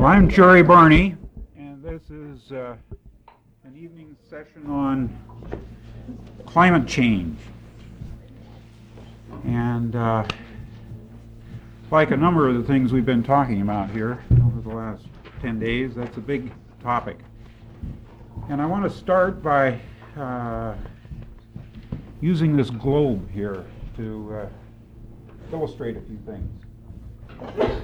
Well, I'm Jerry Barney, and this is an evening session on climate change. And like a number of the things we've been talking about here over the last 10 days, that's a big topic. And I want to start by using this globe here to illustrate a few things.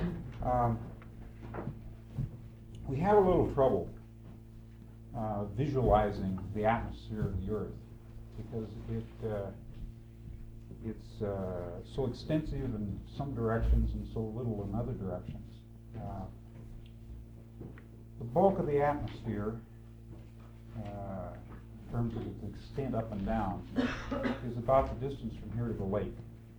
We have a little trouble visualizing the atmosphere of the Earth because it's so extensive in some directions and so little in other directions. The bulk of the atmosphere, in terms of its extent up and down, is about the distance from here to the lake,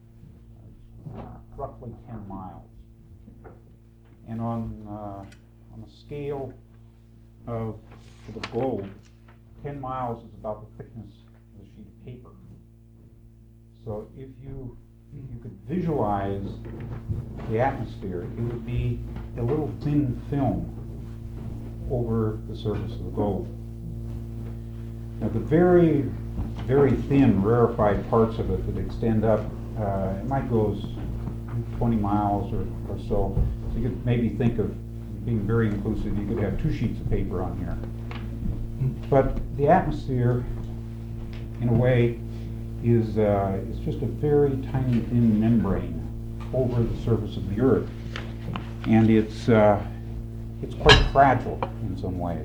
roughly 10 miles. And on a scale of for the globe, 10 miles is about the thickness of a sheet of paper. So if you could visualize the atmosphere, it would be a little thin film over the surface of the globe. Now the very, very thin, rarefied parts of it that extend up, it might go as 20 miles or so. So you could maybe think of being very inclusive, you could have 2 sheets of paper on here. But the atmosphere, in a way, is just a very tiny thin membrane over the surface of the Earth. And it's quite fragile in some ways.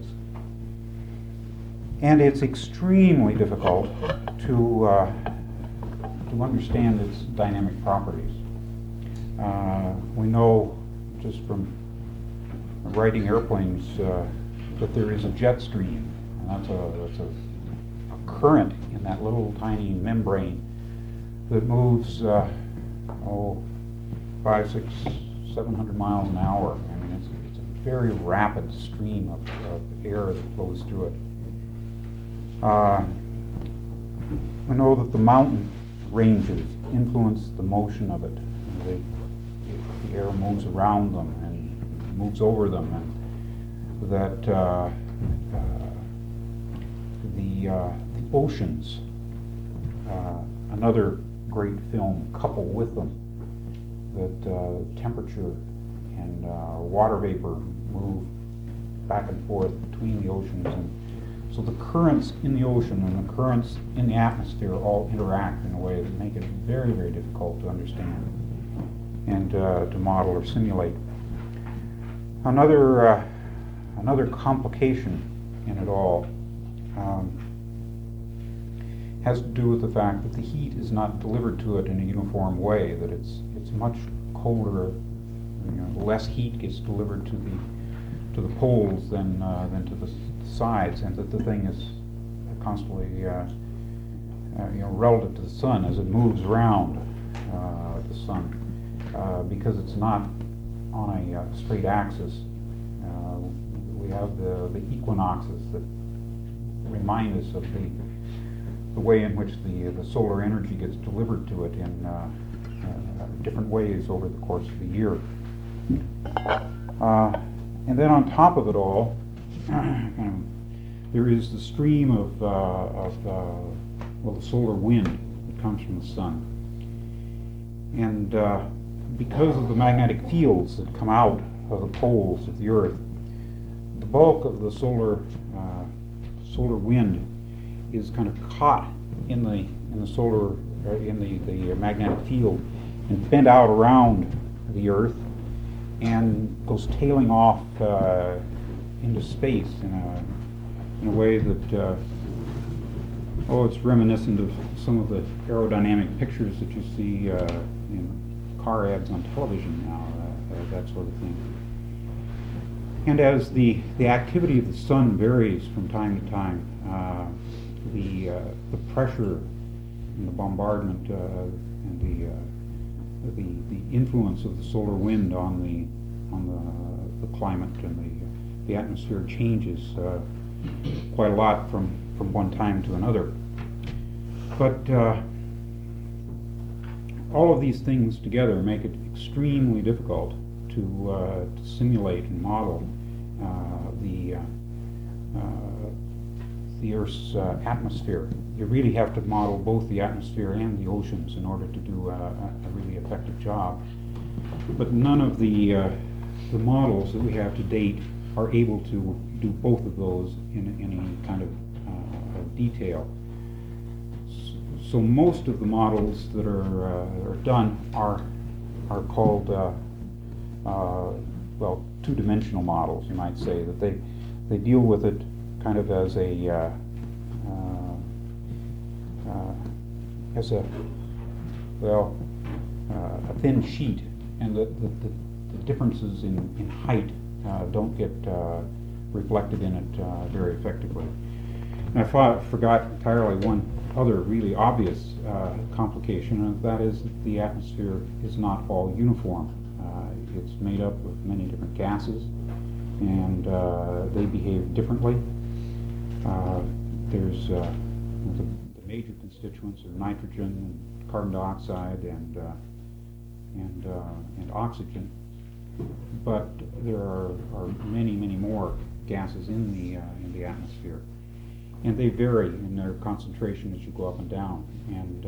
And it's extremely difficult to understand its dynamic properties. We know just from riding airplanes that there is a jet stream, and that's a current in that little tiny membrane that moves 500, 600, 700 miles an hour. I mean, it's a very rapid stream of air that flows through it. We know that the mountain ranges influence the motion of it. The air moves around them and moves over them, and that the oceans, another great film, couple with them, that temperature and water vapor move back and forth between the oceans, and so the currents in the ocean and the currents in the atmosphere all interact in a way that make it very, very difficult to understand and to model or simulate. Another complication in it all has to do with the fact that the heat is not delivered to it in a uniform way, that it's much colder, less heat gets delivered to the poles than to the sides, and that the thing is constantly relative to the sun as it moves around the sun, because it's not on a straight axis. We have the equinoxes that remind us of the way in which the solar energy gets delivered to it in different ways over the course of the year. And then on top of it all, there is the stream of the solar wind that comes from the sun. And because of the magnetic fields that come out of the poles of the Earth, the bulk of the solar wind is kind of caught in the solar in the magnetic field and bent out around the Earth and goes tailing off into space in a way that it's reminiscent of some of the aerodynamic pictures that you see in car ads on television now, that sort of thing. And as the activity of the sun varies from time to time, the pressure and the bombardment and the influence of the solar wind on the climate and the atmosphere changes quite a lot from one time to another. But all of these things together make it extremely difficult to simulate and model the Earth's atmosphere. You really have to model both the atmosphere and the oceans in order to do a really effective job. But none of the models that we have to date are able to do both of those in any kind of detail. So most of the models that are done are called well, two-dimensional models, you might say, that they deal with it kind of as a thin sheet, and the differences in height don't get reflected in it very effectively. And I forgot entirely one other really obvious complication, and that is that the atmosphere is not all uniform. It's made up of many different gases, and they behave differently. There's the major constituents are nitrogen, and carbon dioxide, and oxygen. But there are many more gases in the atmosphere, and they vary in their concentration as you go up and down. And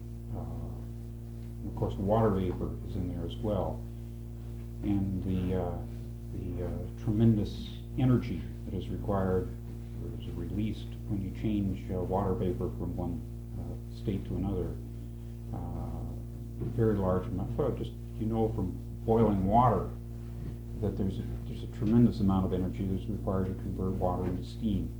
of course, water vapor is in there as well. And the tremendous energy that is required or is released when you change water vapor from one state to another, very large amount. Well, just from boiling water that there's a tremendous amount of energy that's required to convert water into steam,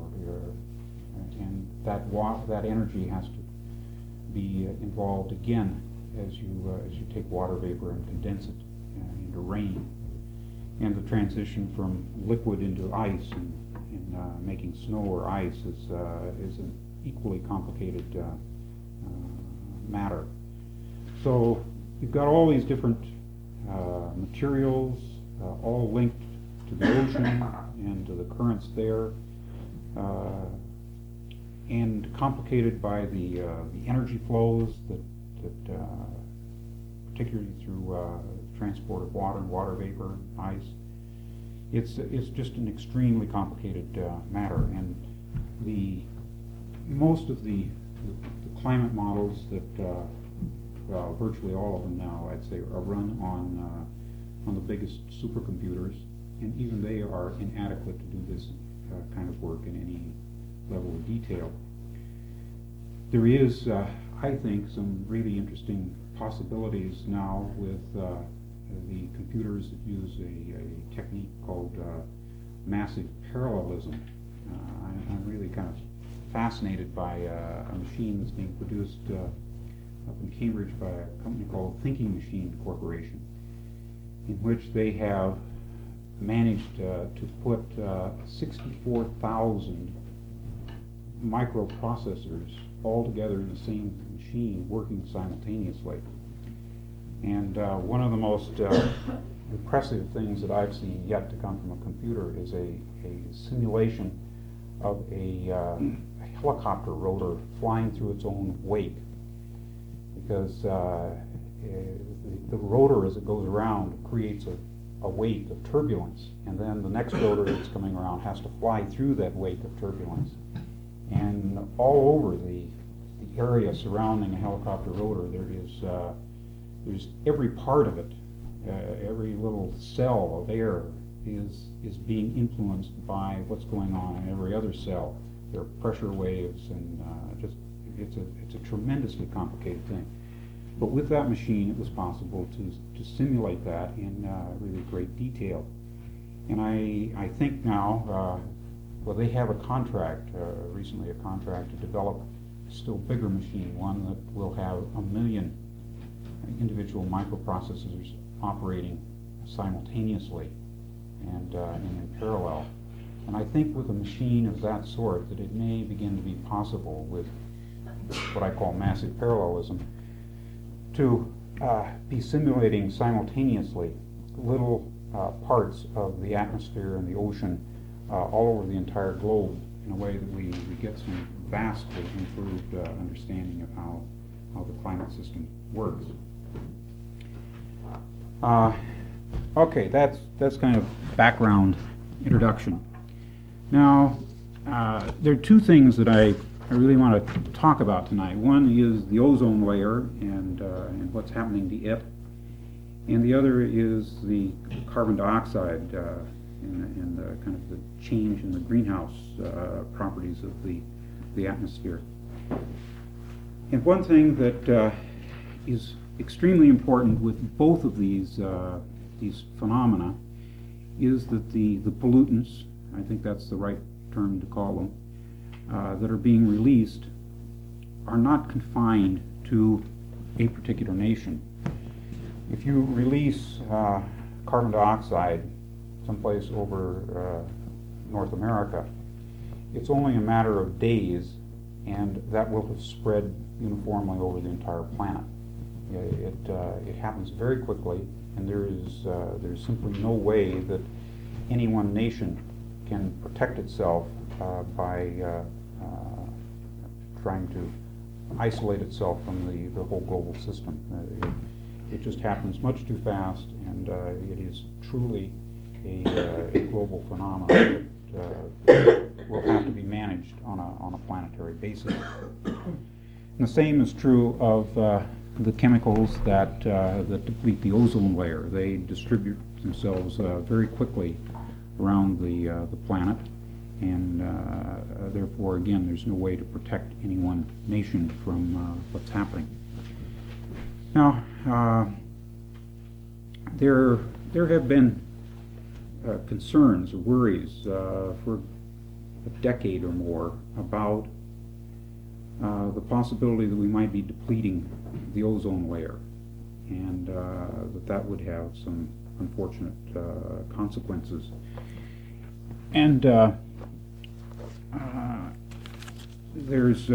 and that energy has to be involved again as you take water vapor and condense it into rain, and the transition from liquid into ice and making snow or ice is an equally complicated matter. So you've got all these different materials all linked to the ocean and to the currents there, and complicated by the energy flows that particularly through transport of water and water vapor and ice. It's just an extremely complicated matter, and most of the climate models that virtually all of them now, I'd say, are run on the biggest supercomputers, and even they are inadequate to do this kind of work in any level of detail. There is, I think, some really interesting possibilities now with the computers that use a technique called massive parallelism. I'm really kind of fascinated by a machine that's being produced up in Cambridge by a company called Thinking Machine Corporation, in which they have managed to put 64,000 microprocessors all together in the same machine working simultaneously. And one of the most impressive things that I've seen yet to come from a computer is a simulation of a helicopter rotor flying through its own wake. Because the rotor, as it goes around, creates a wake of turbulence, and then the next rotor that's coming around has to fly through that wake of turbulence. And all over the area surrounding a helicopter rotor, there's every part of it, every little cell of air is being influenced by what's going on in every other cell. There are pressure waves, and it's a tremendously complicated thing. But with that machine, it was possible to simulate that in really great detail. And I think now, they have a contract, recently a contract to develop a still bigger machine, one that will have 1 million individual microprocessors operating simultaneously and in parallel. And I think with a machine of that sort that it may begin to be possible with what I call massive parallelism to be simulating simultaneously little parts of the atmosphere and the ocean all over the entire globe in a way that we get some vastly improved understanding of how the climate system works. Okay, that's kind of background introduction. Now, there are two things that I really want to talk about tonight. One is the ozone layer and what's happening to it, and the other is the carbon dioxide and the kind of the change in the greenhouse properties of the atmosphere. And one thing that is extremely important with both of these phenomena is that the pollutants, I think that's the right term to call them, that are being released are not confined to a particular nation. If you release carbon dioxide someplace over North America, it's only a matter of days, and that will have spread uniformly over the entire planet. It happens very quickly, and there's simply no way that any one nation can protect itself by trying to isolate itself from the whole global system. It just happens much too fast, and it is truly a global phenomenon that will have to be managed on a planetary basis. And the same is true of the chemicals that deplete the ozone layer. They distribute themselves very quickly around the planet, and therefore, again, there's no way to protect any one nation from what's happening. Now, there have been concerns or worries for a decade or more about the possibility that we might be depleting the ozone layer, and that would have some unfortunate consequences. And there's,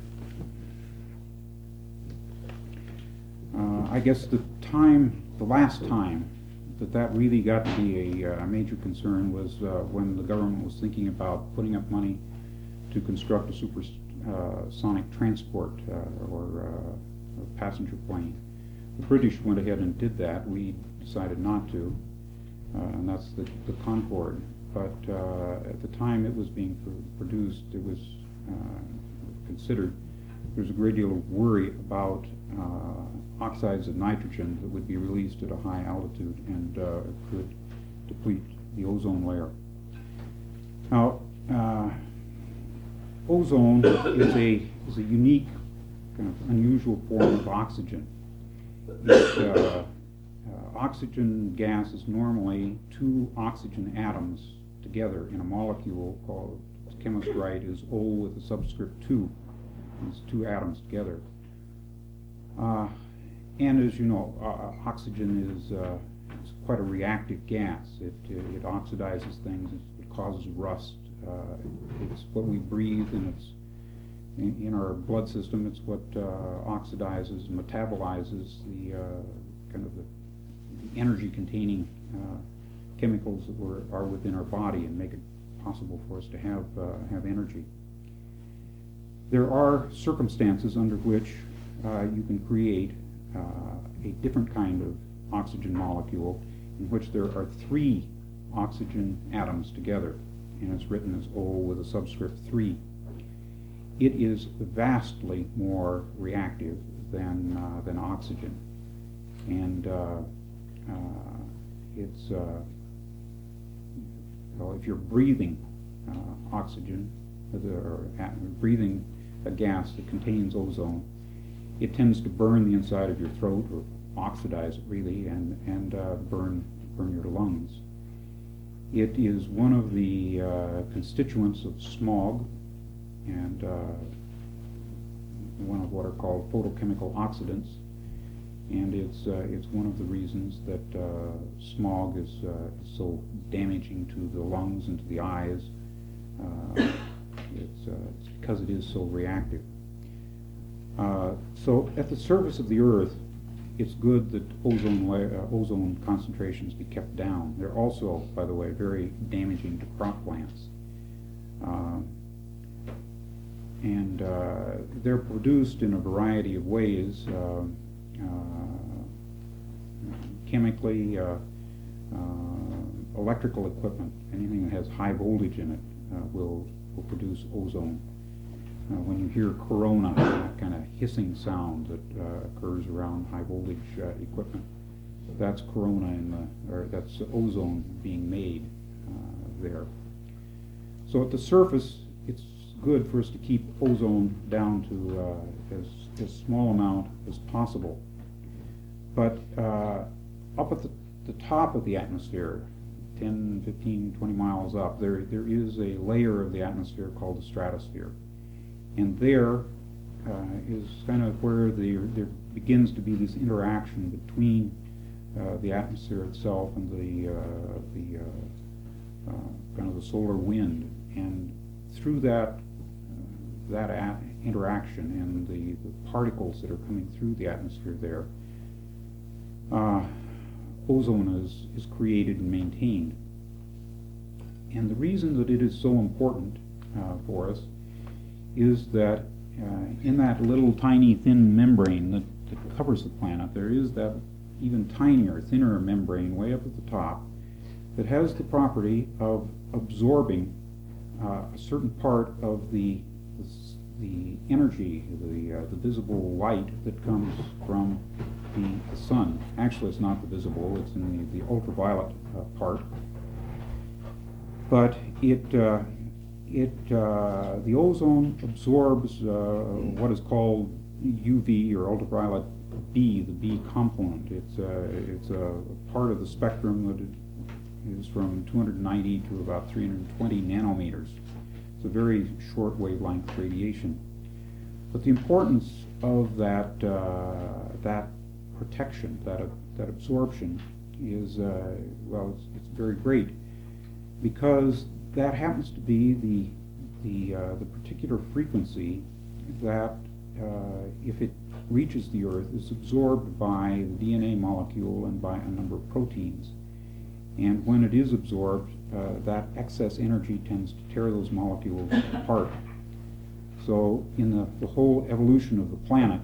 I guess the last time that really got to be a major concern was when the government was thinking about putting up money to construct a supersonic transport or passenger plane. The British went ahead and did that. We decided not to, and that's the Concorde. But at the time it was being produced, it was considered there was a great deal of worry about oxides of nitrogen that would be released at a high altitude and could deplete the ozone layer. Now, ozone is a unique, kind of unusual form of oxygen. Oxygen gas is normally two oxygen atoms together in a molecule called, the chemist write is O with a subscript 2. It's two atoms together. And as you know, oxygen is quite a reactive gas. It oxidizes things. It causes rust. It's what we breathe, and it's in our blood system. It's what oxidizes and metabolizes the kind of the energy-containing chemicals that are within our body and make it possible for us to have energy. There are circumstances under which you can create a different kind of oxygen molecule in which there are three oxygen atoms together, and it's written as O with a subscript 3. It is vastly more reactive than oxygen, and it's well, if you're breathing oxygen or breathing a gas that contains ozone, it tends to burn the inside of your throat, or oxidize it really, and burn your lungs. It is one of the constituents of smog, and one of what are called photochemical oxidants, and it's one of the reasons that smog is so damaging to the lungs and to the eyes. It's because it is so reactive. So at the surface of the Earth, it's good that ozone concentrations be kept down. They're also, by the way, very damaging to crop plants. And they're produced in a variety of ways, chemically, electrical equipment, anything that has high voltage in it, will produce ozone. When you hear corona, that kind of hissing sound that occurs around high voltage equipment, that's corona or that's ozone being made there. So at the surface, it's good for us to keep ozone down to as small amount as possible. But up at the top of the atmosphere, 10, 15, 20 miles up, there is a layer of the atmosphere called the stratosphere. And there is kind of where there begins to be this interaction between the atmosphere itself and the kind of the solar wind. And through that interaction and the particles that are coming through the atmosphere there, ozone is created and maintained. And the reason that it is so important for us is that in that little tiny thin membrane that covers the planet, there is that even tinier, thinner membrane way up at the top that has the property of absorbing a certain part of the energy, the visible light that comes from the sun. Actually, it's not the visible, it's in the ultraviolet part. But the ozone absorbs what is called UV or ultraviolet B, the B component. It's a part of the spectrum that is from 290 to about 320 nanometers. It's a very short wavelength radiation. But the importance of that protection, that absorption, is well, it's very great, because that happens to be the particular frequency that, if it reaches the Earth, is absorbed by the DNA molecule and by a number of proteins. And when it is absorbed, that excess energy tends to tear those molecules apart. So in the whole evolution of the planet,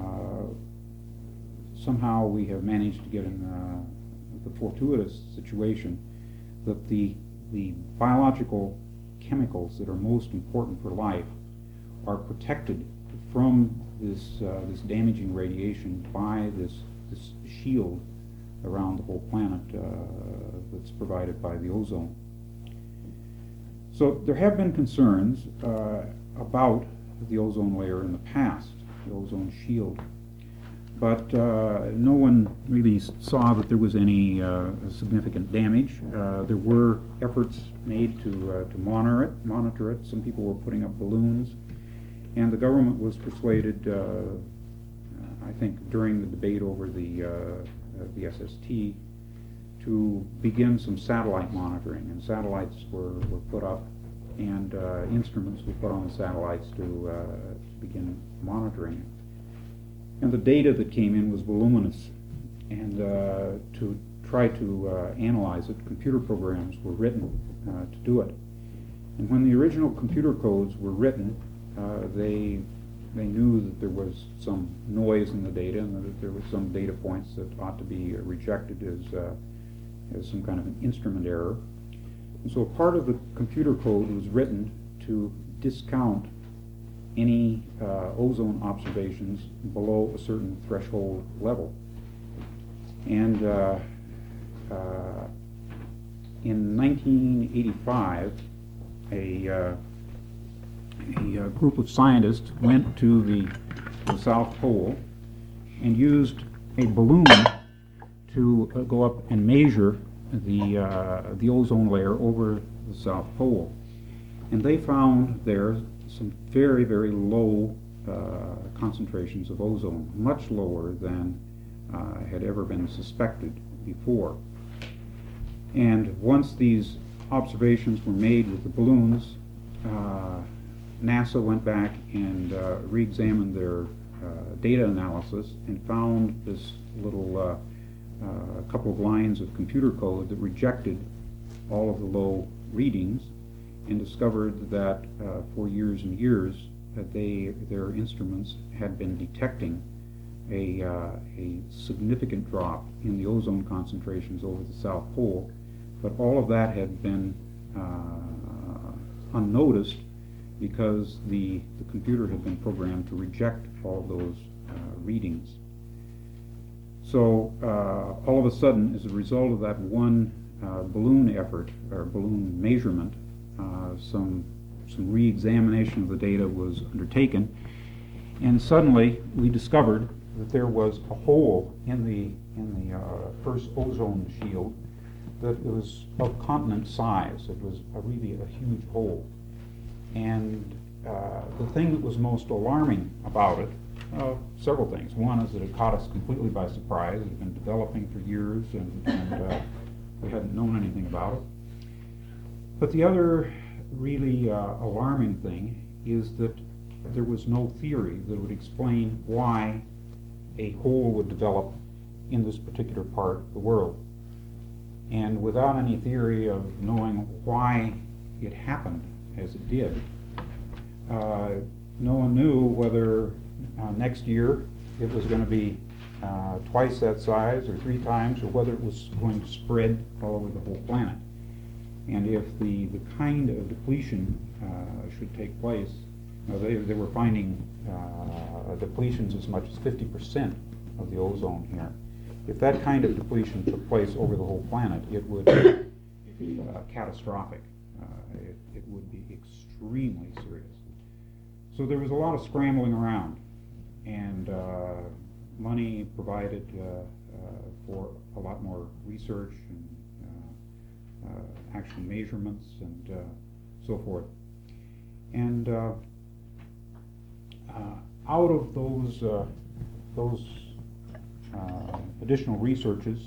somehow we have managed to get in the fortuitous situation that the biological chemicals that are most important for life are protected from this damaging radiation by this shield around the whole planet that's provided by the ozone. So there have been concerns about the ozone layer in the past, the ozone shield, but no one really saw that there was any significant damage. There were efforts made to monitor it. Some people were putting up balloons, and the government was persuaded, I think during the debate over the SST, to begin some satellite monitoring. And satellites were put up, and instruments were put on the satellites to begin monitoring it. And the data that came in was voluminous, and to try to analyze it, computer programs were written to do it. And when the original computer codes were written, they knew that there was some noise in the data, and that there were some data points that ought to be rejected as some kind of an instrument error. And so part of the computer code was written to discount any ozone observations below a certain threshold level. And in 1985, a group of scientists went to the South Pole and used a balloon to go up and measure the ozone layer over the South Pole. And they found there some very, very low concentrations of ozone, much lower than had ever been suspected before. And once these observations were made with the balloons, NASA went back and re-examined their data analysis and found this little couple of lines of computer code that rejected all of the low readings, and discovered that for years and years that their instruments had been detecting a significant drop in the ozone concentrations over the South Pole but all of that had been unnoticed because the computer had been programmed to reject all of those readings. So all of a sudden, as a result of that one balloon effort, or balloon measurement, some re-examination of the data was undertaken, and suddenly we discovered that there was a hole in the first ozone shield that was of continent size. It was really a huge hole. And the thing that was most alarming about it, several things. One is that it caught us completely by surprise. It had been developing for years, and we hadn't known anything about it. But the other really alarming thing is that there was no theory that would explain why a hole would develop in this particular part of the world. And without any theory of knowing why it happened as it did, no one knew whether next year it was going to be twice that size or 3 times, or whether it was going to spread all over the whole planet. And if the kind of depletion should take place, they were finding depletions as much as 50% of the ozone here. If that kind of depletion took place over the whole planet, it would be catastrophic. It would be extremely serious. So there was a lot of scrambling around, and money provided for a lot more research and actual measurements and so forth. And out of those additional researches,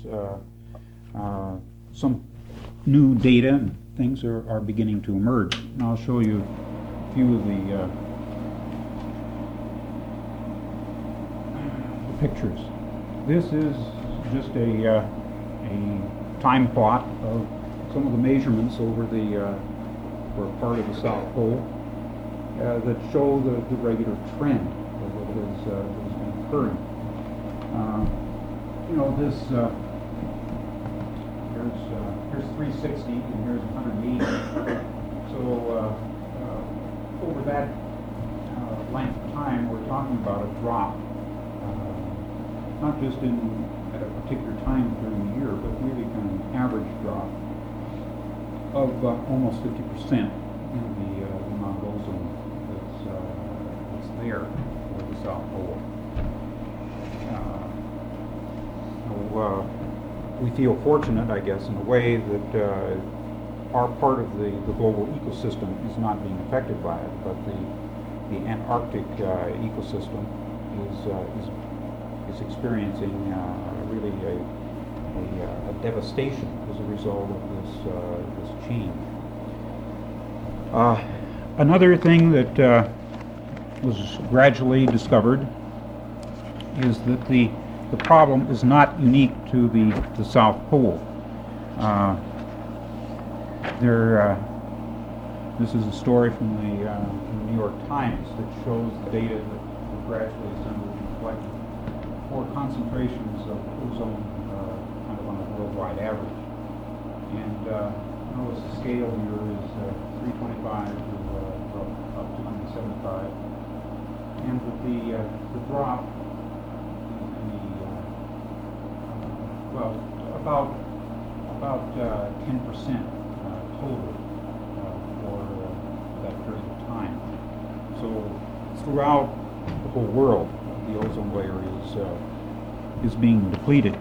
some new data and things are beginning to emerge. And I'll show you a few of the pictures. This is just a time plot of some of the measurements over for part of the South Pole that show the regular trend that has been occurring. This here's 360 and here's 180. So over that length of time, we're talking about a drop, not just at a particular time during the year, but really kind of an average drop of almost 50% in the amount of ozone that's there over the South Pole. We feel fortunate, I guess, in a way that our part of the global ecosystem is not being affected by it, but the Antarctic ecosystem is experiencing really a devastation as a result of this change. Another thing that was gradually discovered is that the problem is not unique to the South Pole. This is a story from the New York Times that shows the data that were gradually assembled and collected for concentrations of ozone kind of on a worldwide average. And notice the scale here is 325 to up to 275, and that the drop about 10% total for that period of time. So throughout the whole world, the ozone layer is being depleted.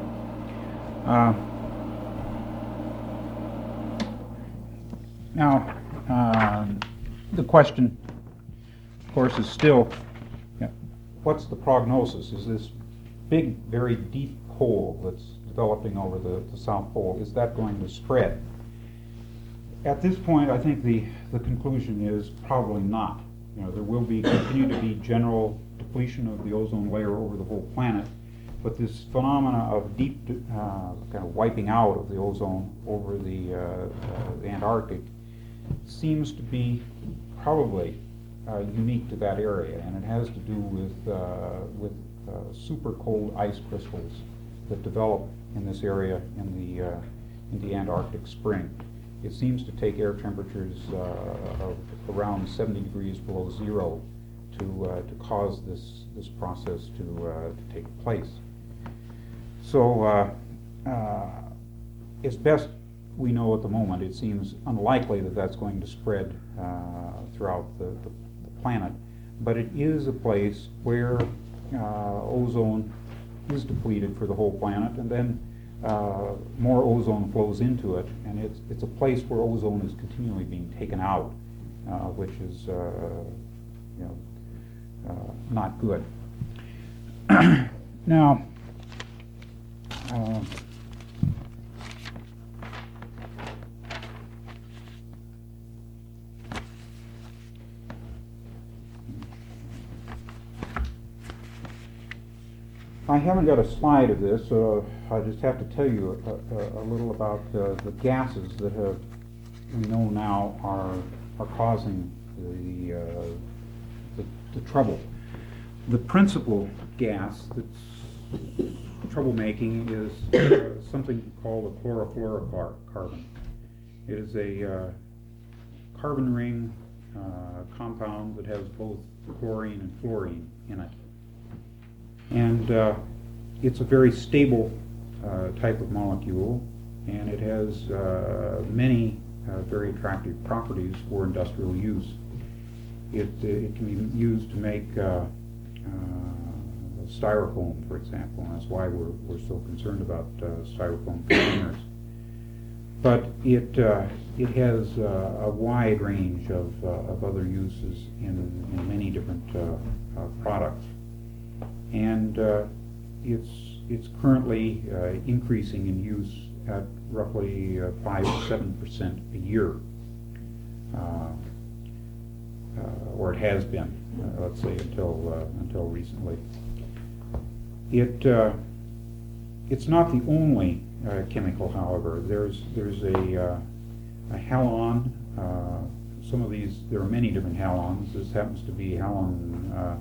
Now, the question, of course, is still, what's the prognosis? Is this big, very deep hole that's developing over the South Pole, is that going to spread? At this point, I think the conclusion is probably not. There will continue to be general depletion of the ozone layer over the whole planet, but this phenomena of deep kind of wiping out of the ozone over the Antarctic seems to be probably unique to that area, and it has to do with super cold ice crystals that develop in this area in in the Antarctic spring. It seems to take air temperatures of around 70 degrees below zero to cause this process to take place. So as best we know at the moment, it seems unlikely that that's going to spread throughout the planet, but it is a place where ozone is depleted for the whole planet, and then more ozone flows into it, and it's a place where ozone is continually being taken out, which is not good. Now, I haven't got a slide of this, so I just have to tell you a little about the gases that we know now are causing the trouble. The principal gas that's troublemaking is something called a chlorofluorocarbon. It is a carbon ring compound that has both chlorine and fluorine in it. And it's a very stable type of molecule, and it has many very attractive properties for industrial use. It can be used to make styrofoam, for example, and that's why we're so concerned about styrofoam containers. But it has a wide range of other uses in many different products. And it's currently increasing in use at roughly 5 to 7% a year, or it has been, let's say, until recently. It's not the only chemical, however. There's a halon. Some of these, there are many different halons. This happens to be halon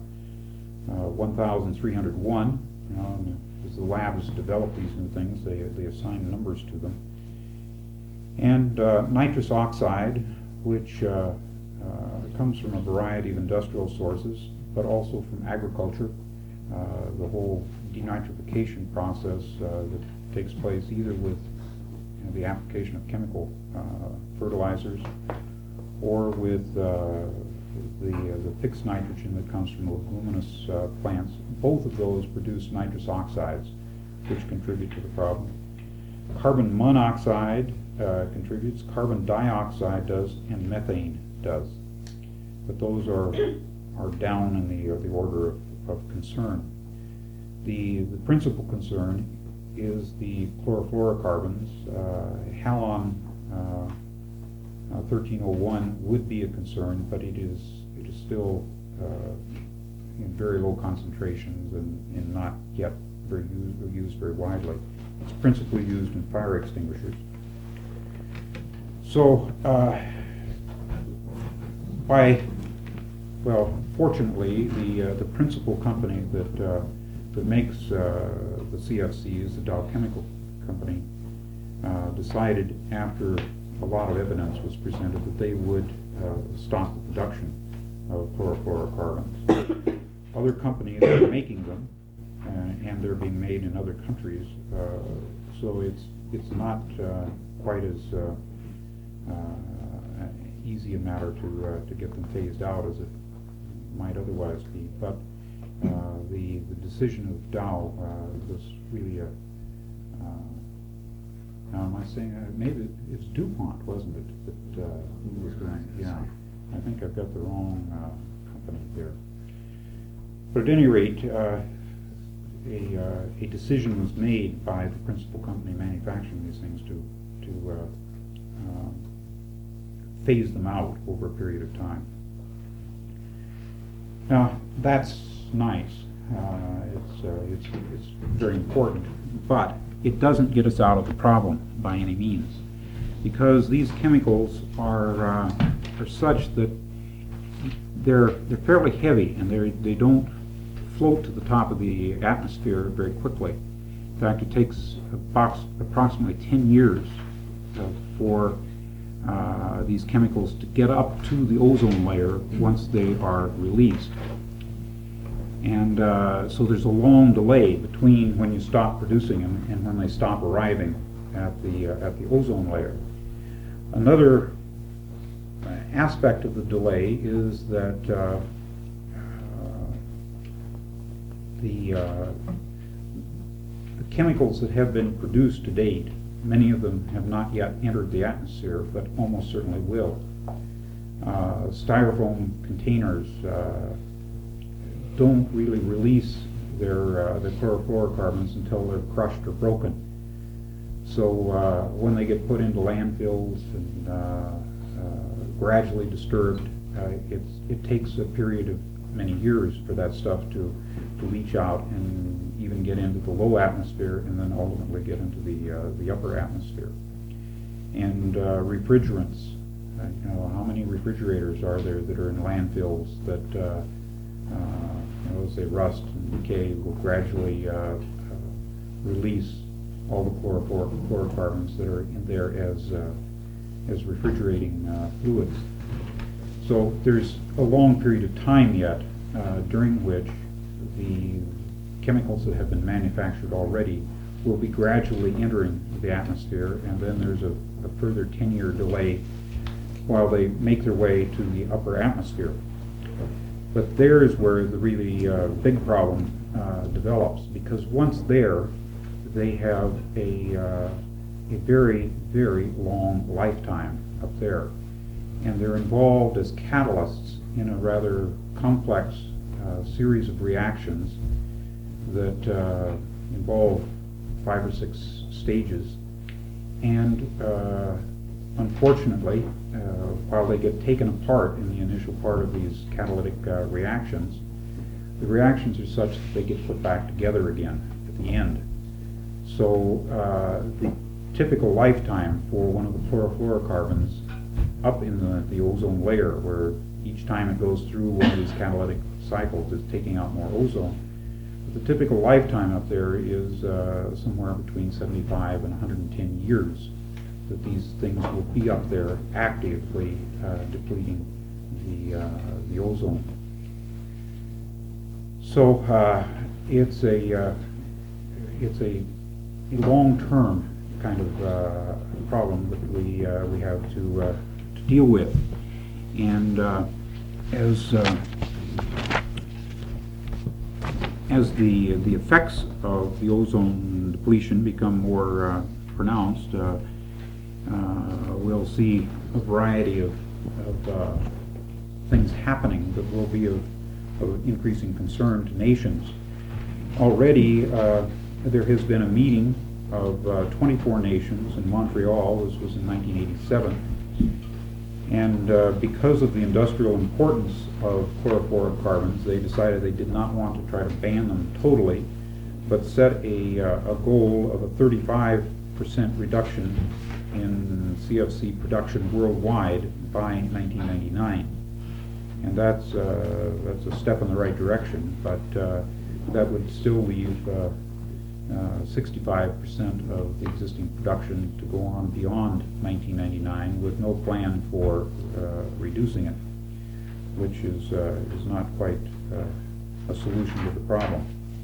1301. As the labs develop these new things, they assign numbers to them. And nitrous oxide, which comes from a variety of industrial sources, but also from agriculture. The whole denitrification process that takes place either with the application of chemical fertilizers or with the fixed nitrogen that comes from leguminous plants. Both of those produce nitrous oxides, which contribute to the problem. Carbon monoxide contributes, carbon dioxide does, and methane does. But those are down in the order of concern. The principal concern is the chlorofluorocarbons. Halon 1301 would be a concern, but it is still in very low concentrations and not yet used very widely. It's principally used in fire extinguishers. So, fortunately, the principal company that makes the CFCs, the Dow Chemical Company, decided after a lot of evidence was presented that they would stop the production of chlorofluorocarbons. Other companies are making them, and they're being made in other countries, so it's not quite as easy a matter to get them phased out as it might otherwise be. But the decision of Dow was really now am I saying maybe it's DuPont, wasn't it? That who was going? Yeah, I think I've got the wrong company there. But at any rate, a decision was made by the principal company manufacturing these things to phase them out over a period of time. Now that's nice. It's very important, but it doesn't get us out of the problem by any means, because these chemicals are such that they're fairly heavy and they don't float to the top of the atmosphere very quickly. In fact, it takes approximately 10 years for these chemicals to get up to the ozone layer once they are released. And so there's a long delay between when you stop producing them and when they stop arriving at the ozone layer. Another aspect of the delay is that the chemicals that have been produced to date, many of them have not yet entered the atmosphere, but almost certainly will. Styrofoam containers don't really release their chlorofluorocarbons until they're crushed or broken. So when they get put into landfills and gradually disturbed, it takes a period of many years for that stuff to leach out and even get into the low atmosphere and then ultimately get into the upper atmosphere. And refrigerants, how many refrigerators are there that are in landfills that as they rust and decay will gradually release all the chlorofluorocarbons that are in there as refrigerating fluids. So there's a long period of time yet during which the chemicals that have been manufactured already will be gradually entering the atmosphere, and then there's a further 10-year delay while they make their way to the upper atmosphere. But there is where the really big problem develops, because once there, they have a very, very long lifetime up there. And they're involved as catalysts in a rather complex series of reactions that involve 5 or 6 stages. And unfortunately, while they get taken apart in the initial part of these catalytic reactions, the reactions are such that they get put back together again at the end. So the typical lifetime for one of the chlorofluorocarbons up in the ozone layer, where each time it goes through one of these catalytic cycles is taking out more ozone, the typical lifetime up there is somewhere between 75 and 110 years that these things will be up there actively depleting the ozone. So it's a long-term kind of problem that we have to deal with, and as the effects of the ozone depletion become more pronounced, we'll see a variety of things happening that will be of increasing concern to nations. Already, there has been a meeting of 24 nations in Montreal. This was in 1987. And because of the industrial importance of chlorofluorocarbons, they decided they did not want to try to ban them totally, but set a goal of a 35% reduction in CFC production worldwide by 1999. And that's a step in the right direction, but that would still leave 65% of the existing production to go on beyond 1999 with no plan for reducing it, which is not quite a solution to the problem.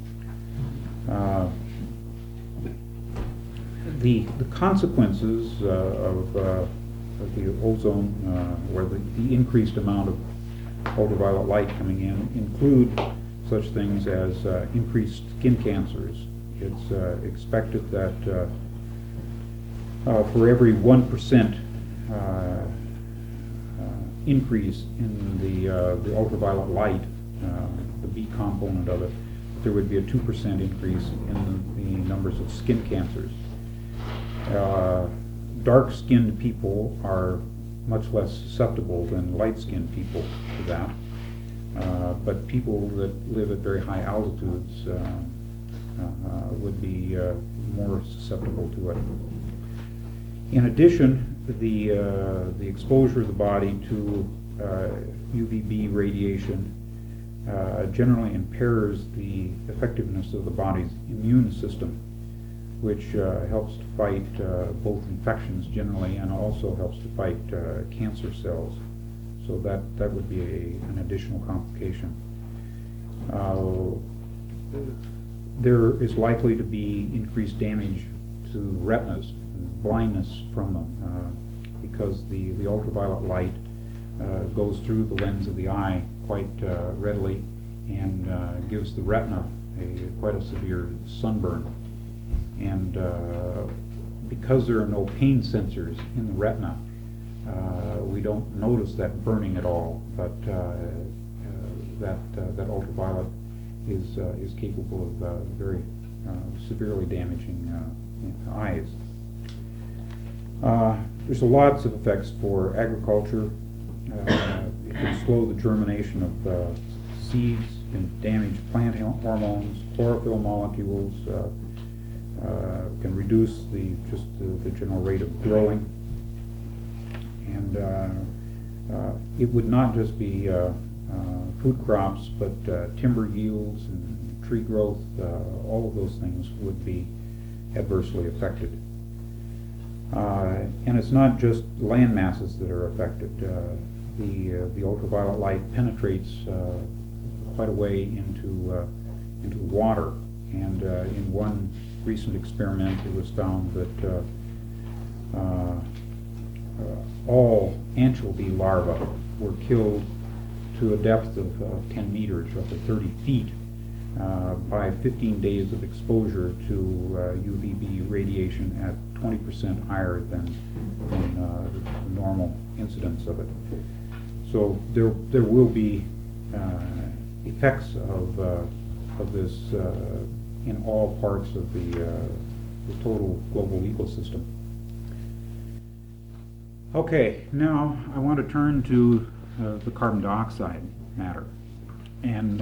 The consequences of the ozone, or the increased amount of ultraviolet light coming in, include such things as increased skin cancers. It's expected that for every 1% increase in the ultraviolet light, the B component of it, there would be a 2% increase in the numbers of skin cancers. Dark-skinned people are much less susceptible than light-skinned people to that, but people that live at very high altitudes would be more susceptible to it. In addition, the exposure of the body to UVB radiation generally impairs the effectiveness of the body's immune system. which helps to fight both infections generally and also helps to fight cancer cells. So that would be an additional complication. There is likely to be increased damage to retinas and blindness from them because the ultraviolet light goes through the lens of the eye quite readily and gives the retina quite a severe sunburn. And because there are no pain sensors in the retina, we don't notice that burning at all, but that ultraviolet is capable of very severely damaging eyes. There's lots of effects for agriculture. It can slow the germination of seeds, can damage plant hormones, chlorophyll molecules, can reduce the general rate of growing. And it would not just be food crops, but timber yields and tree growth, all of those things would be adversely affected. And it's not just land masses that are affected. The ultraviolet light penetrates quite a way into water, and in one recent experiment it was found that all anchovy larvae were killed to a depth of 10 meters, up to 30 feet, by 15 days of exposure to UVB radiation at 20% higher than the normal incidence of it. So there will be effects of this in all parts of the total global ecosystem. Okay, now I want to turn to the carbon dioxide matter. And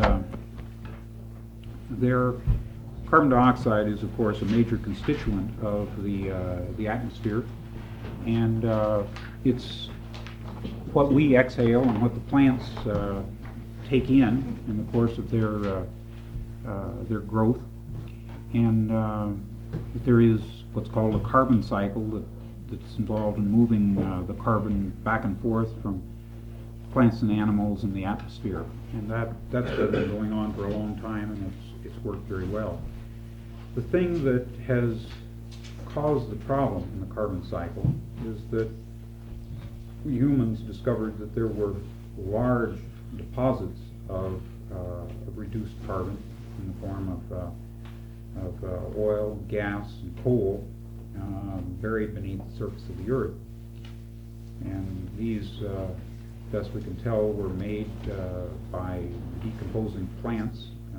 carbon dioxide is, of course, a major constituent of the atmosphere, and it's what we exhale and what the plants take in the course of their growth. And there is what's called a carbon cycle that's involved in moving the carbon back and forth from plants and animals in the atmosphere. And that's been going on for a long time, and it's worked very well. The thing that has caused the problem in the carbon cycle is that we humans discovered that there were large deposits of reduced carbon in the form of oil, gas, and coal buried beneath the surface of the earth. And these, best we can tell, were made by decomposing plants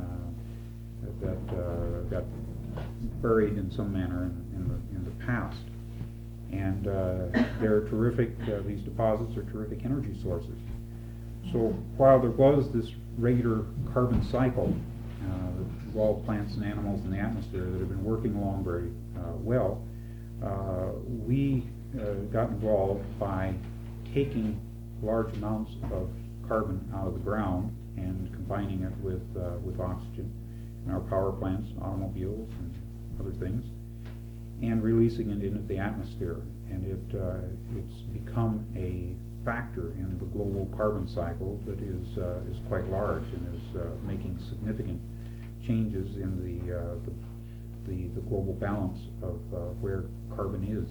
that got buried in some manner in the past. And they're terrific, these deposits are terrific energy sources. So while there was this regular carbon cycle that involved plants and animals in the atmosphere that have been working along very well, we got involved by taking large amounts of carbon out of the ground and combining it with oxygen in our power plants, automobiles, and other things, and releasing it into the atmosphere. And it's become a factor in the global carbon cycle that is quite large and is making significant changes in the global balance of where carbon is.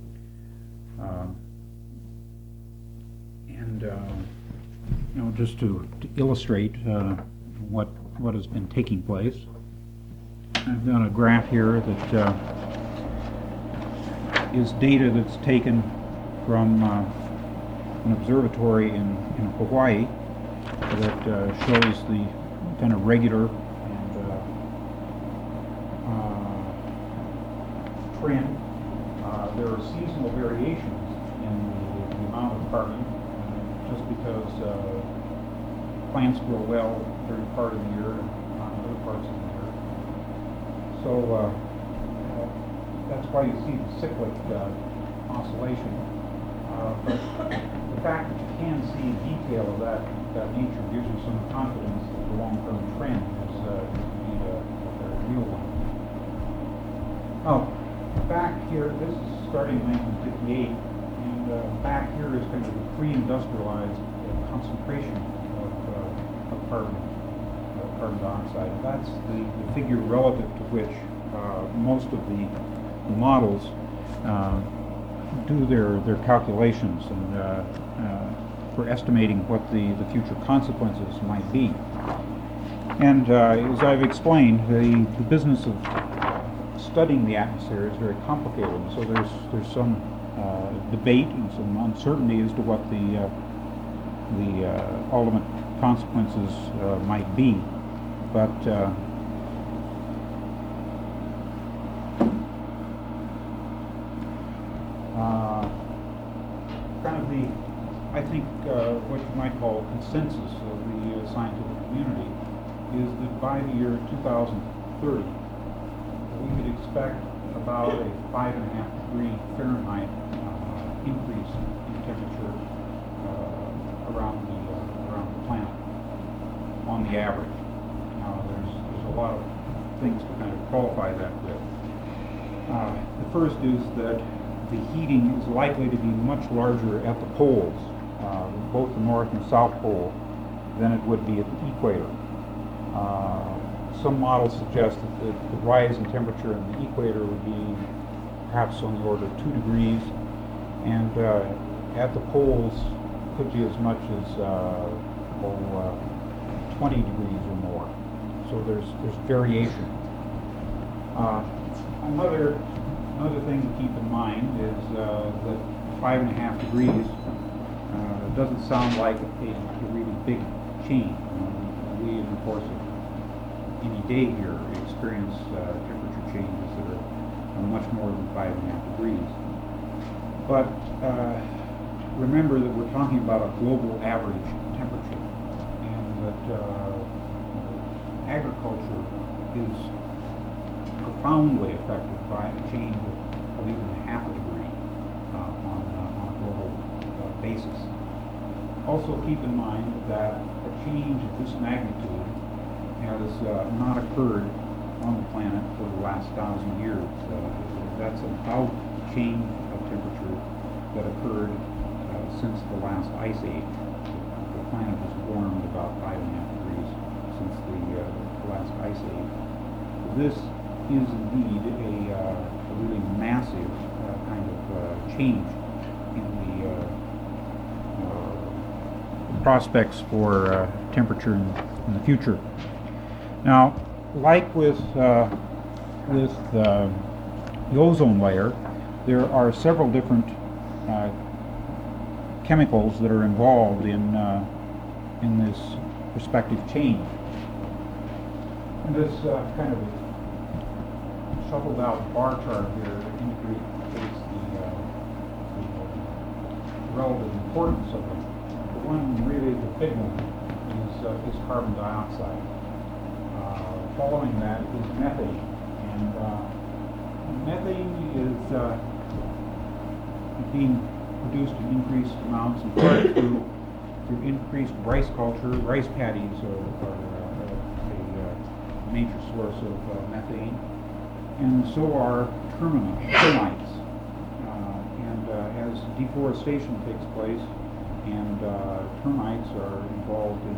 Just to illustrate what has been taking place, I've got a graph here that is data that's taken from an observatory in Hawaii that shows the kind of regular and trend. There are seasonal variations in the amount of carbon, just because plants grow well during part of the year and not in other parts of the year. So that's why you see the cyclic oscillation. But the fact that you can see detail of that nature gives you some confidence that the long-term trend is indeed a very real one. Oh, back here, this is starting in 1958, and back here is kind of the pre-industrialized concentration of carbon dioxide. That's the figure relative to which most of the models do their calculations and for estimating what the future consequences might be. And as I've explained, the business of studying the atmosphere is very complicated. So there's some debate and some uncertainty as to what the ultimate consequences might be. But kind of I think what you might call consensus of the scientific community is that by the year 2030, we could expect about a 5.5 degree Fahrenheit increase in temperature around the planet on the average. Now, there's a lot of things to kind of qualify that with. The first is that the heating is likely to be much larger at the poles, both the North and South Pole, than it would be at the equator. Some models suggest that the rise in temperature in the equator would be perhaps on the order of 2 degrees, and at the poles could be as much as 20 degrees or more. So there's variation. Another thing to keep in mind is that 5.5 degrees doesn't sound like a really big change. We, in the course of any day here, experience temperature changes that are much more than 5.5 degrees. But remember that we're talking about a global average temperature, and that agriculture is profoundly affected by a change of even 0.5 degree on a global basis. Also keep in mind that a change of this magnitude has not occurred on the planet for the last 1,000 years. That's about the change of temperature that occurred since the last ice age. The planet was warmed about 5.5 degrees since the last ice age. This is indeed a really massive kind of change in the prospects for temperature in the future. Now, like with the ozone layer, there are several different chemicals that are involved in this prospective change. And this kind of shuffled out bar chart here indicates the relative importance of them. The one really, the big one, is carbon dioxide. Following that is methane, and methane is being produced in increased amounts in part through increased rice culture. Rice paddies are a major source of methane, and so are termites. And as deforestation takes place, and termites are involved in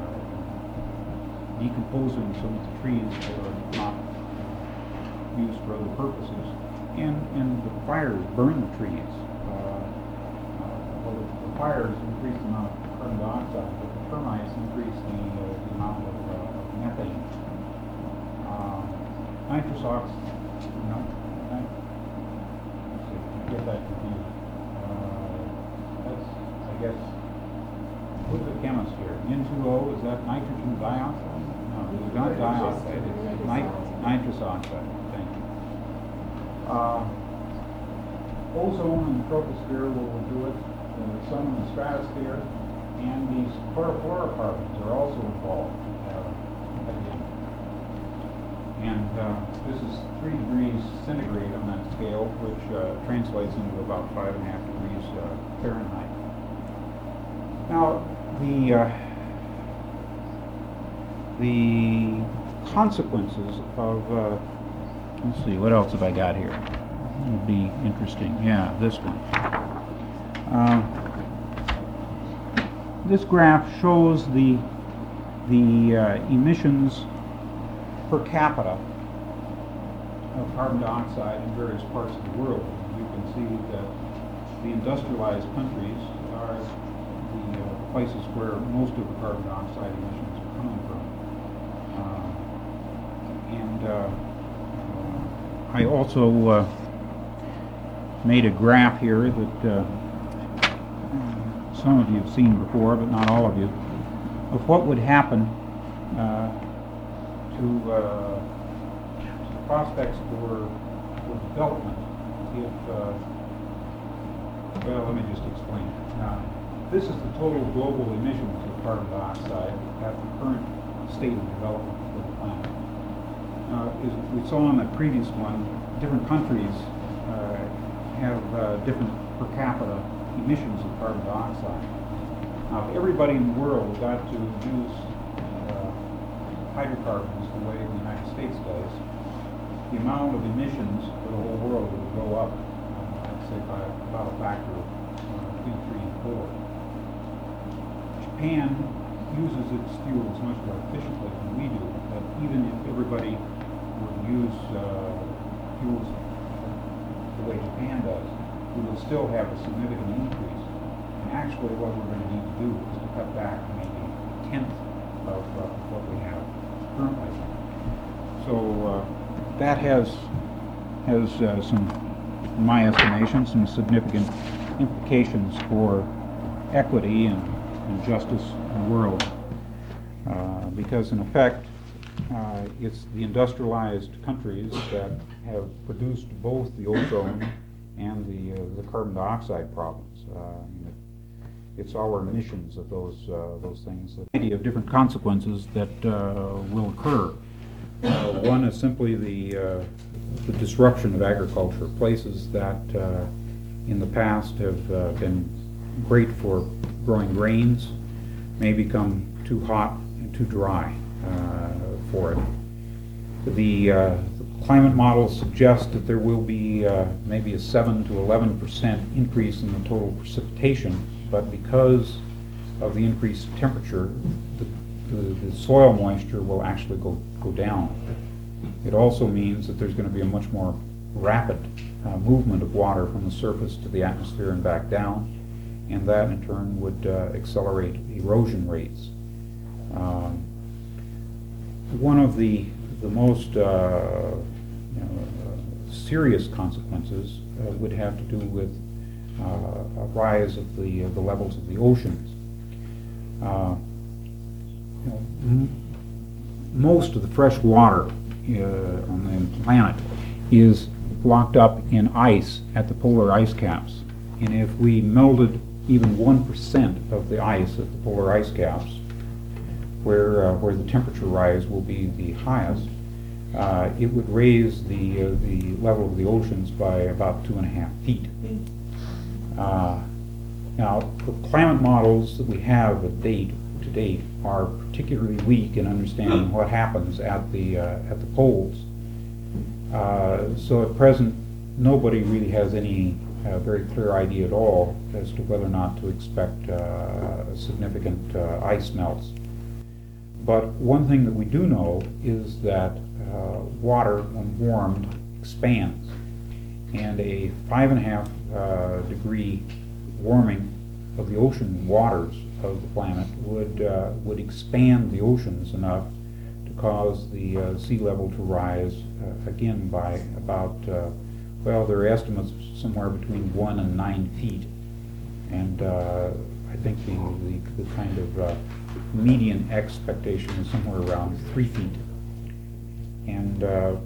decomposing some of the trees that are not used for other purposes, and the fires burn the trees. Well, the fires increase the amount of carbon dioxide, but the termites increase the amount of methane. Nitrous oxide, let's see, I get that confused. That's, I guess, who's the chemist here? N2O, is that nitrogen dioxide? No, it's not dioxide, it's nitrous oxide. Thank you. Ozone in the troposphere will do it, some in the stratosphere, and these chlorofluorocarbons are also involved. And this is 3 degrees centigrade on that scale, which translates into about 5.5 degrees Fahrenheit. Now, the consequences of Let's see, what else have I got here? That would be interesting. Yeah, this one. This graph shows the emissions per capita of carbon dioxide in various parts of the world. You can see that the industrialized countries are the places where most of the carbon dioxide emissions are coming from. I also made a graph here that some of you have seen before, but not all of you, of what would happen to prospects for development if, well, let me just explain. This is the total global emissions of carbon dioxide at the current state of development for the planet. As we saw in the previous one, different countries have different per capita emissions of carbon dioxide. Now, if everybody in the world got to use hydrocarbons the way the United States does, the amount of emissions for the whole world would go up, I'd say, by about a factor of between 3 and 4. Japan uses its fuels much more efficiently than we do, but even if everybody would use fuels the way Japan does, we will still have a significant increase. And actually what we're going to need to do is to cut back maybe a tenth of what we have currently. So that has some, in my estimation, some significant implications for equity and justice in the world. Because in effect, it's the industrialized countries that have produced both the ozone and the carbon dioxide problems. It's our emissions of those things. The idea of different consequences that will occur. One is simply the disruption of agriculture. Places that in the past have been great for growing grains may become too hot and too dry for it. The climate models suggest that there will be maybe a 7 to 11% increase in the total precipitation, but because of the increased temperature, the soil moisture will actually go down. It also means that there's going to be a much more rapid movement of water from the surface to the atmosphere and back down, and that in turn would accelerate erosion rates. One of the most serious consequences would have to do with a rise of the levels of the oceans. Most of the fresh water on the planet is locked up in ice at the polar ice caps, and if we melted even 1% of the ice at the polar ice caps, where the temperature rise will be the highest, it would raise the level of the oceans by about 2.5 feet. Now, the climate models that we have to date are particularly weak in understanding what happens at the poles. So at present, nobody really has any very clear idea at all as to whether or not to expect significant ice melts. But one thing that we do know is that water, when warmed, expands, and a 5.5 degree warming of the ocean waters of the planet would expand the oceans enough to cause the sea level to rise again by about, well, there are estimates somewhere between 1 and 9 feet, and I think the kind of median expectation is somewhere around 3 feet. And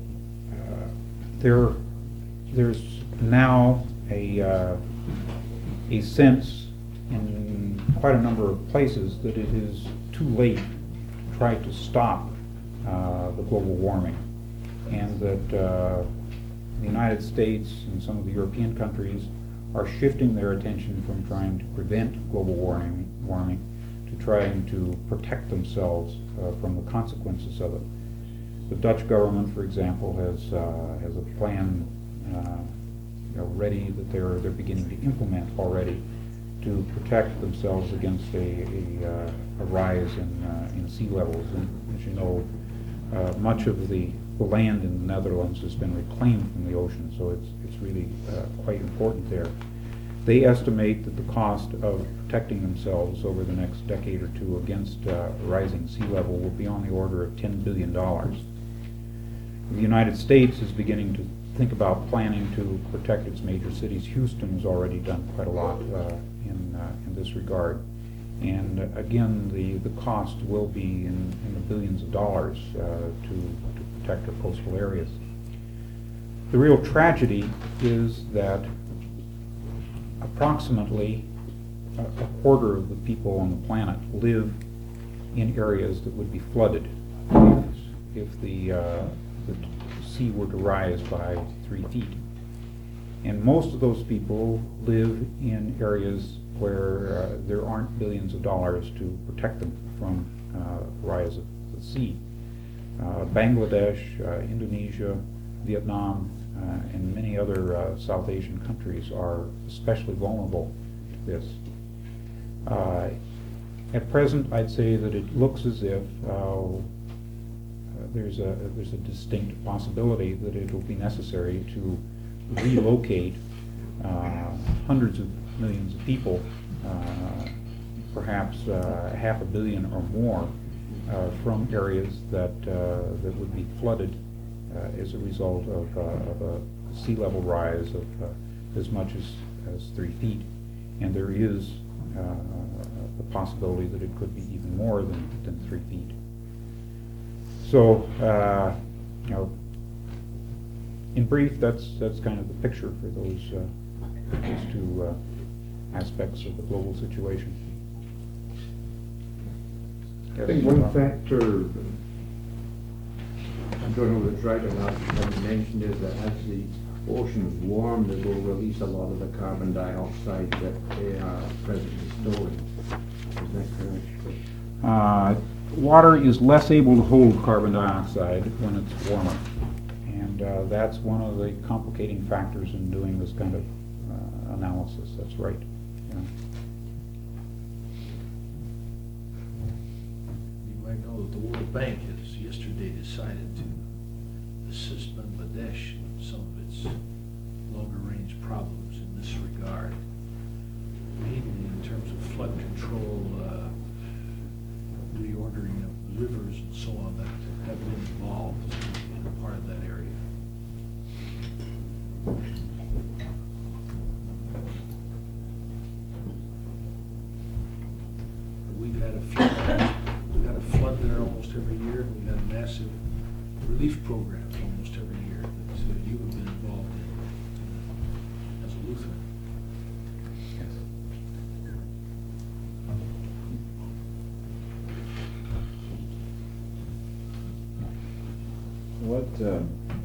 there's now a sense in quite a number of places that it is too late to try to stop the global warming, and that the United States and some of the European countries are shifting their attention from trying to prevent global warming to trying to protect themselves from the consequences of it. The Dutch government, for example, has a plan ready that they're beginning to implement already to protect themselves against a rise in sea levels. And as you know, much of the land in the Netherlands has been reclaimed from the ocean, so it's really quite important there. They estimate that the cost of protecting themselves over the next decade or two against rising sea level will be on the order of $10 billion. The United States is beginning to think about planning to protect its major cities. Houston has already done quite a lot in this regard. And again, the cost will be in the billions of dollars to protect our coastal areas. The real tragedy is that approximately a quarter of the people on the planet live in areas that would be flooded if the sea were to rise by 3 feet. And most of those people live in areas where there aren't billions of dollars to protect them from the rise of the sea. Bangladesh, Indonesia, Vietnam, and many other South Asian countries are especially vulnerable to this. At present, I'd say that it looks as if there's a distinct possibility that it will be necessary to relocate hundreds of millions of people, perhaps 500 million or more, from areas that would be flooded as a result of a sea level rise of as much as 3 feet. And there is the possibility that it could be even more than 3 feet. So, in brief, that's kind of the picture for those two aspects of the global situation. I think one factor, I don't know if it's right or not, that you mentioned is that as the oceans warm, they will release a lot of the carbon dioxide that they are presently storing. Is that correct? Water is less able to hold carbon dioxide when it's warmer. And that's one of the complicating factors in doing this kind of analysis. That's right. Yeah. You might know that the World Bank has yesterday decided to assist Bangladesh in some of its longer range problems in this regard, mainly in terms of flood control, reordering of the rivers and so on that have been involved in a part of that area. We've had a flood there almost every year, and we've had massive relief programs almost every year that you have been involved in as a Lutheran. What do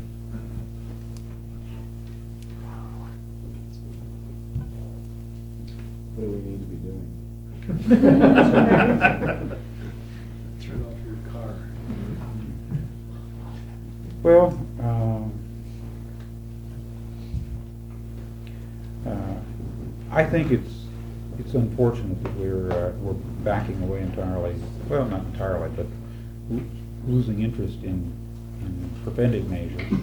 we need to be doing? Turn off your car. Well, I think it's unfortunate that we're backing away entirely. Well, not entirely, but losing interest in preventive measures.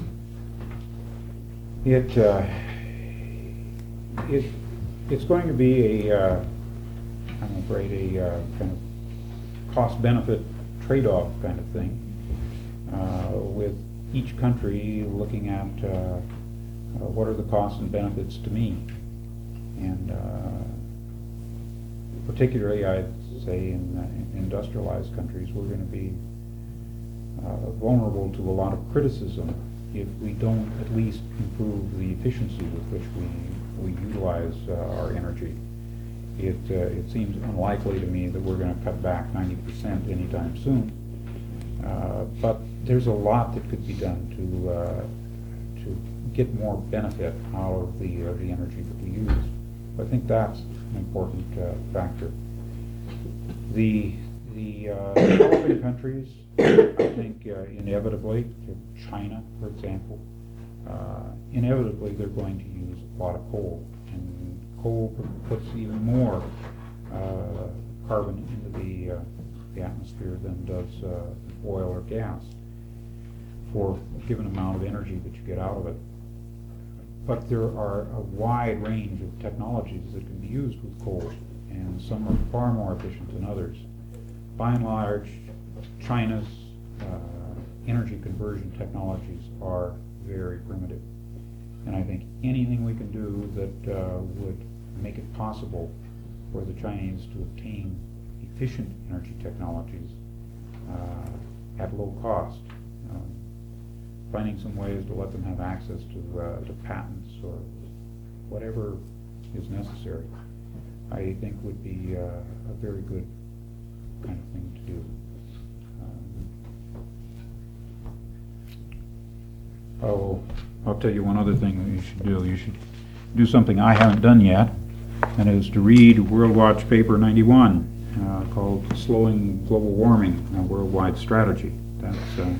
It's going to be I'm afraid, a kind of cost-benefit trade-off kind of thing, with each country looking at what are the costs and benefits to me. And particularly, I'd say, in industrialized countries, we're going to be vulnerable to a lot of criticism if we don't at least improve the efficiency with which we utilize our energy. It seems unlikely to me that we're going to cut back 90% anytime soon, but there's a lot that could be done to get more benefit out of the energy that we use. I think that's an important factor. The developing countries, I think inevitably, China, for example, inevitably they're going to use a lot of coal. And coal puts even more carbon into the atmosphere than does oil or gas for a given amount of energy that you get out of it. But there are a wide range of technologies that can be used with coal, and some are far more efficient than others. By and large, China's energy conversion technologies are very primitive. And I think anything we can do that would make it possible for the Chinese to obtain efficient energy technologies at low cost, finding some ways to let them have access to patents or whatever is necessary, I think would be a very good kind of thing to do. I'll tell you one other thing that you should do. You should do something I haven't done yet, and it is to read World Watch Paper 91 called Slowing Global Warming, a Worldwide Strategy. That's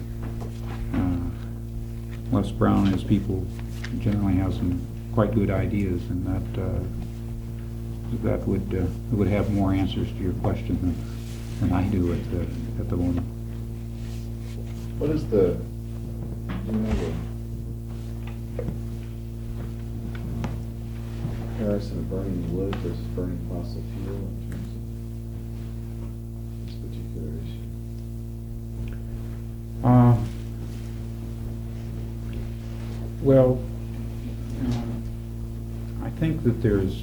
Les Brown and his people generally have some quite good ideas, and that would have more answers to your question than I do at the moment. What is the, do you know the comparison of burning wood versus burning fossil fuel in terms of this particular issue? Well, I think that there's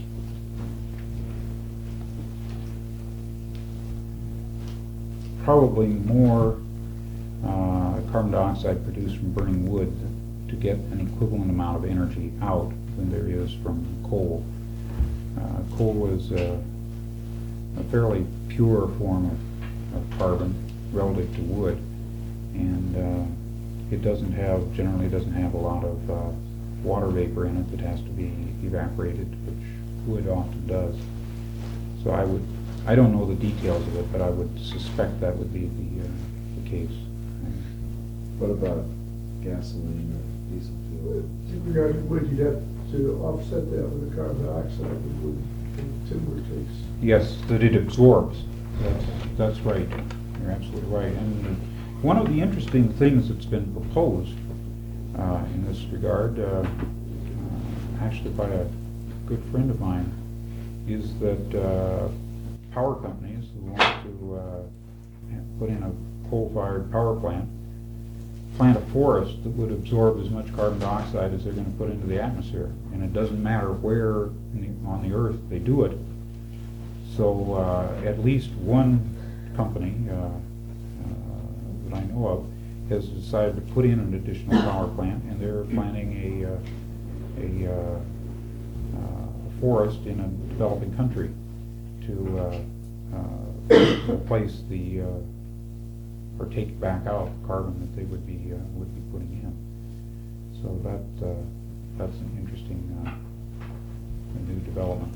probably more carbon dioxide produced from burning wood to get an equivalent amount of energy out than there is from coal. Coal is a fairly pure form of carbon relative to wood, and it generally doesn't have a lot of water vapor in it that has to be evaporated, which wood often does. So I don't know the details of it, but I would suspect that would be the case. What about gasoline or diesel fuel? Regarding wood, you'd have to offset that with the carbon dioxide that wood and timber takes. Yes, that it absorbs. That's right. You're absolutely right. And one of the interesting things that's been proposed in this regard, actually by a good friend of mine, is that power companies who want to put in a coal-fired power plant a forest that would absorb as much carbon dioxide as they're going to put into the atmosphere. And it doesn't matter where on the earth they do it. So at least one company that I know of has decided to put in an additional power plant, and they're planning a forest in a developing country to replace or take back out carbon that they would be putting in. So that's an interesting new development.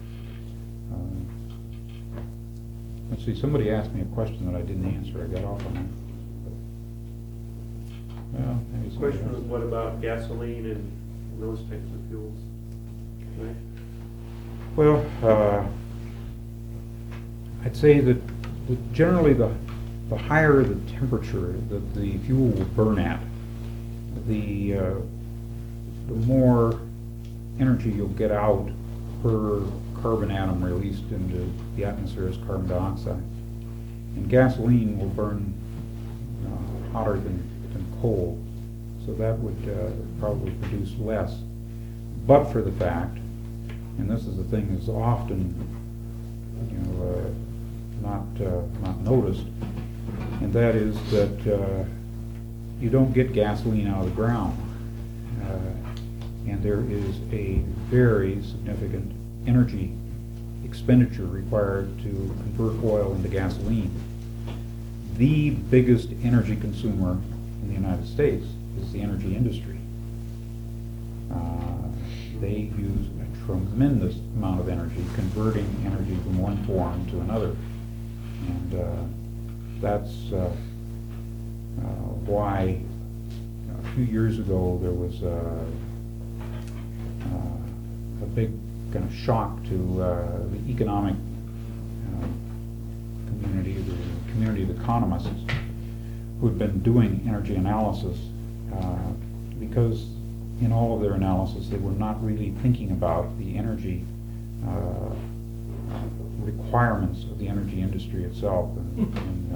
Let's see. Somebody asked me a question that I didn't answer. I got off on that. Well, maybe The somebody question else. was, what about gasoline and those types of fuels? Right? Well, I'd say that generally the higher the temperature that the fuel will burn at, the more energy you'll get out per carbon atom released into the atmosphere as carbon dioxide. And gasoline will burn hotter than coal, so that would probably produce less. But for the fact, and this is the thing that's often not noticed, and that is that you don't get gasoline out of the ground, and there is a very significant energy expenditure required to convert oil into gasoline. The biggest energy consumer in the United States is the energy industry. They use a tremendous amount of energy converting energy from one form to another. And that's why a few years ago there was a big kind of shock to the economic community, the community of economists who had been doing energy analysis, because in all of their analysis they were not really thinking about the energy requirements of the energy industry itself, and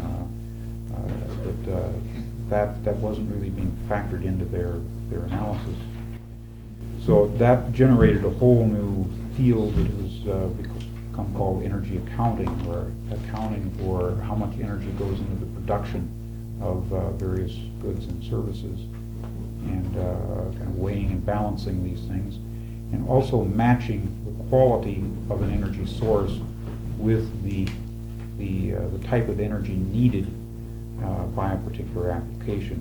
that wasn't really being factored into their analysis. So that generated a whole new field that has become called energy accounting, or accounting for how much energy goes into the production of various goods and services, and kind of weighing and balancing these things, and also matching the quality of an energy source with the type of energy needed by a particular application.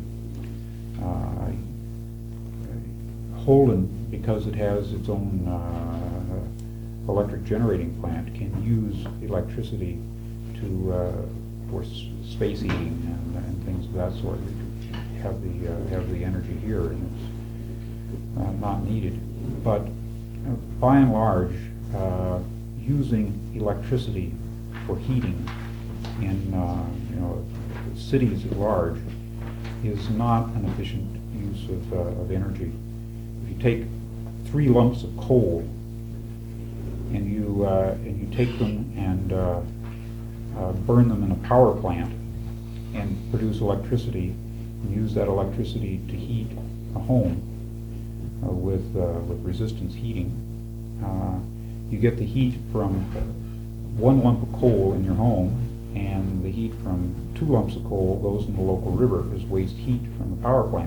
Holden, because it has its own electric generating plant, can use electricity for space heating and things of that sort. We have the energy here, and it's not needed. But by and large, using electricity for heating in cities at large is not an efficient use of energy. If you take 3 lumps of coal and you take them and burn them in a power plant and produce electricity, and use that electricity to heat a home with resistance heating, you get the heat from 1 lump of coal in your home, and the heat from 2 lumps of coal goes in the local river as waste heat from the power plant.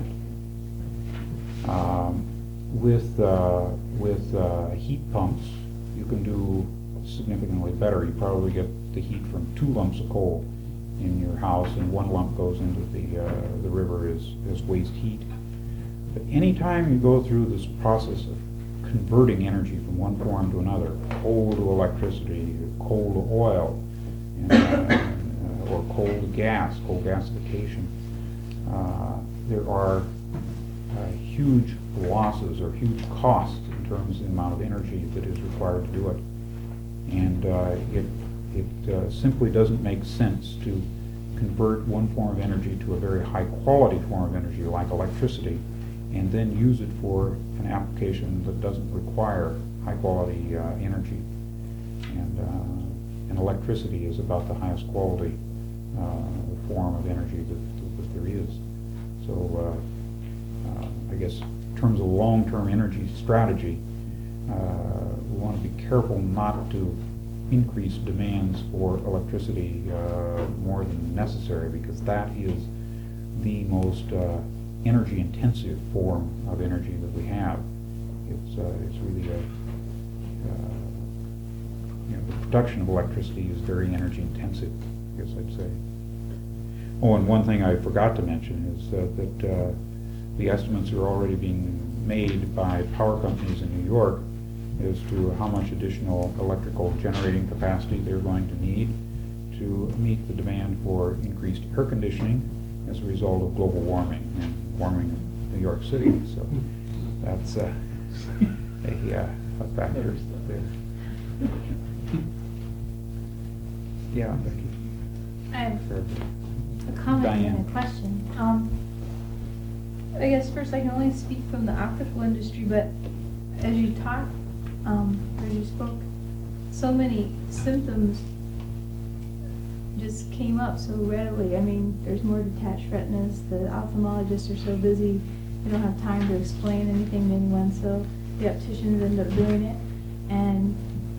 With heat pumps, you can do significantly better. You probably get the heat from 2 lumps of coal in your house, and 1 lump goes into the river as waste heat. But anytime you go through this process of converting energy from one form to another, coal to electricity, coal to oil, or coal to gas, coal gasification, there are huge losses or huge costs in terms of the amount of energy that is required to do it. And it simply doesn't make sense to convert one form of energy to a very high quality form of energy like electricity, and then use it for an application that doesn't require high quality energy. And electricity is about the highest quality form of energy that there is. So I guess in terms of long-term energy strategy, we want to be careful not to increase demands for electricity more than necessary, because that is the most energy intensive form of energy that we have. It's really the production of electricity is very energy intensive, I guess I'd say. Oh, and one thing I forgot to mention is that the estimates are already being made by power companies in New York as to how much additional electrical generating capacity they're going to need to meet the demand for increased air conditioning as a result of global warming and warming of New York City. So that's a factor there. Yeah, Becky. I have Sure. a comment Diane. and a question. I guess first I can only speak from the optical industry, but as you talked, as you spoke, so many symptoms just came up so readily. I mean, there's more detached retinas. The ophthalmologists are so busy, they don't have time to explain anything to anyone, so the opticians end up doing it. And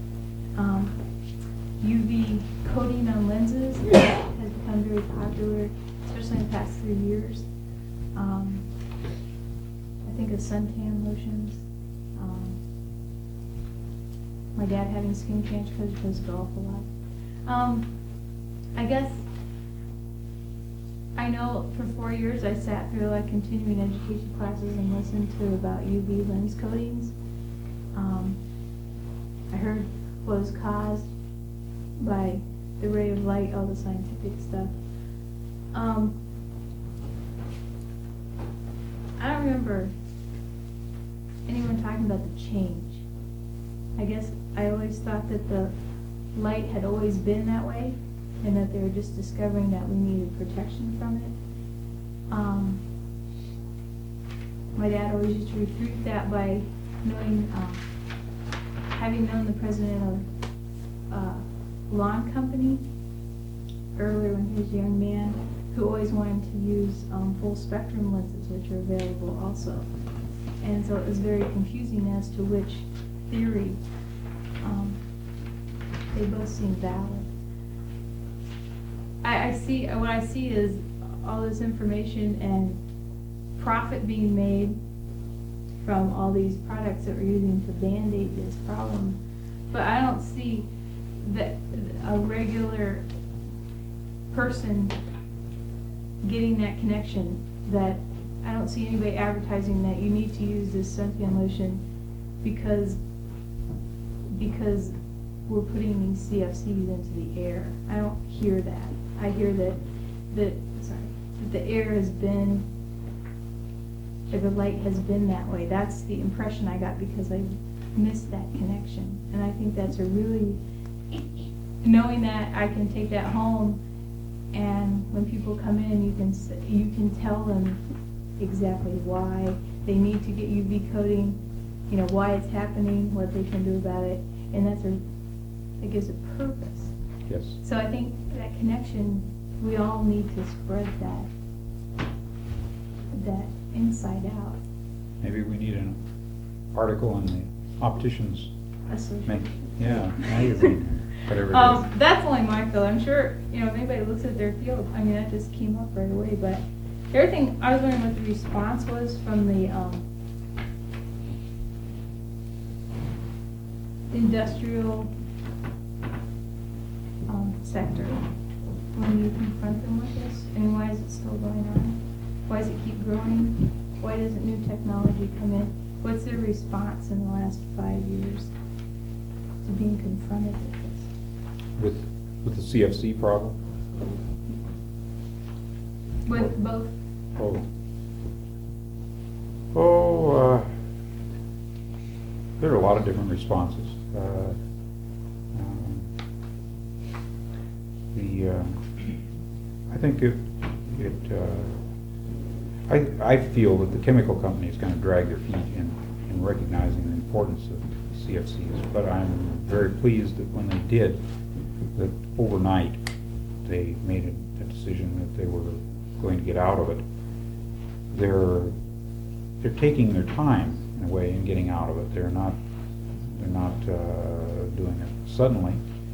UV coating on lenses has become very popular, especially in the past 3 years. I think of suntan lotions. My dad having skin cancer because he plays golf a lot. I guess I know for 4 years I sat through like continuing education classes and listened to about UV lens coatings. I heard what was caused by the ray of light, all the scientific stuff. I don't remember anyone talking about the change. I guess I always thought that the light had always been that way, and that they were just discovering that we needed protection from it. My dad always used to refute that by knowing, having known the president of lawn company earlier when he was a young man, who always wanted to use full spectrum lenses, which are available also. And so it was very confusing as to which theory. They both seem valid. What I see is all this information and profit being made from all these products that we're using to band-aid this problem. But I don't see that a regular person getting that connection, that I don't see anybody advertising that you need to use this Suntan lotion because we're putting these CFCs into the air. I don't hear that. I hear that the air has been, that the light has been that way. That's the impression I got because I missed that connection. And I think that's a really, knowing that I can take that home, and when people come in, you can tell them exactly why they need to get UV coating, you know, why it's happening, what they can do about it, and that gives a purpose. Yes. So I think that connection, we all need to spread that inside out. Maybe we need an article in the opticians Association. magazine, whatever it is. That's only my field. I'm sure, you know, if anybody looks at their field, I mean, that just came up right away. But the other thing, I was wondering what the response was from the industrial sector when you confront them with this, and why is it still going on? Why does it keep growing? Why doesn't new technology come in? What's their response in the last 5 years to being confronted with this? With the CFC problem? With both? There are a lot of different responses. I think I feel that the chemical company is going to drag their feet in recognizing the importance of CFCs, but I'm very pleased that when they did, that overnight they made a decision that they were going to get out of it. They're taking their time in a way in getting out of it. They're not doing it suddenly,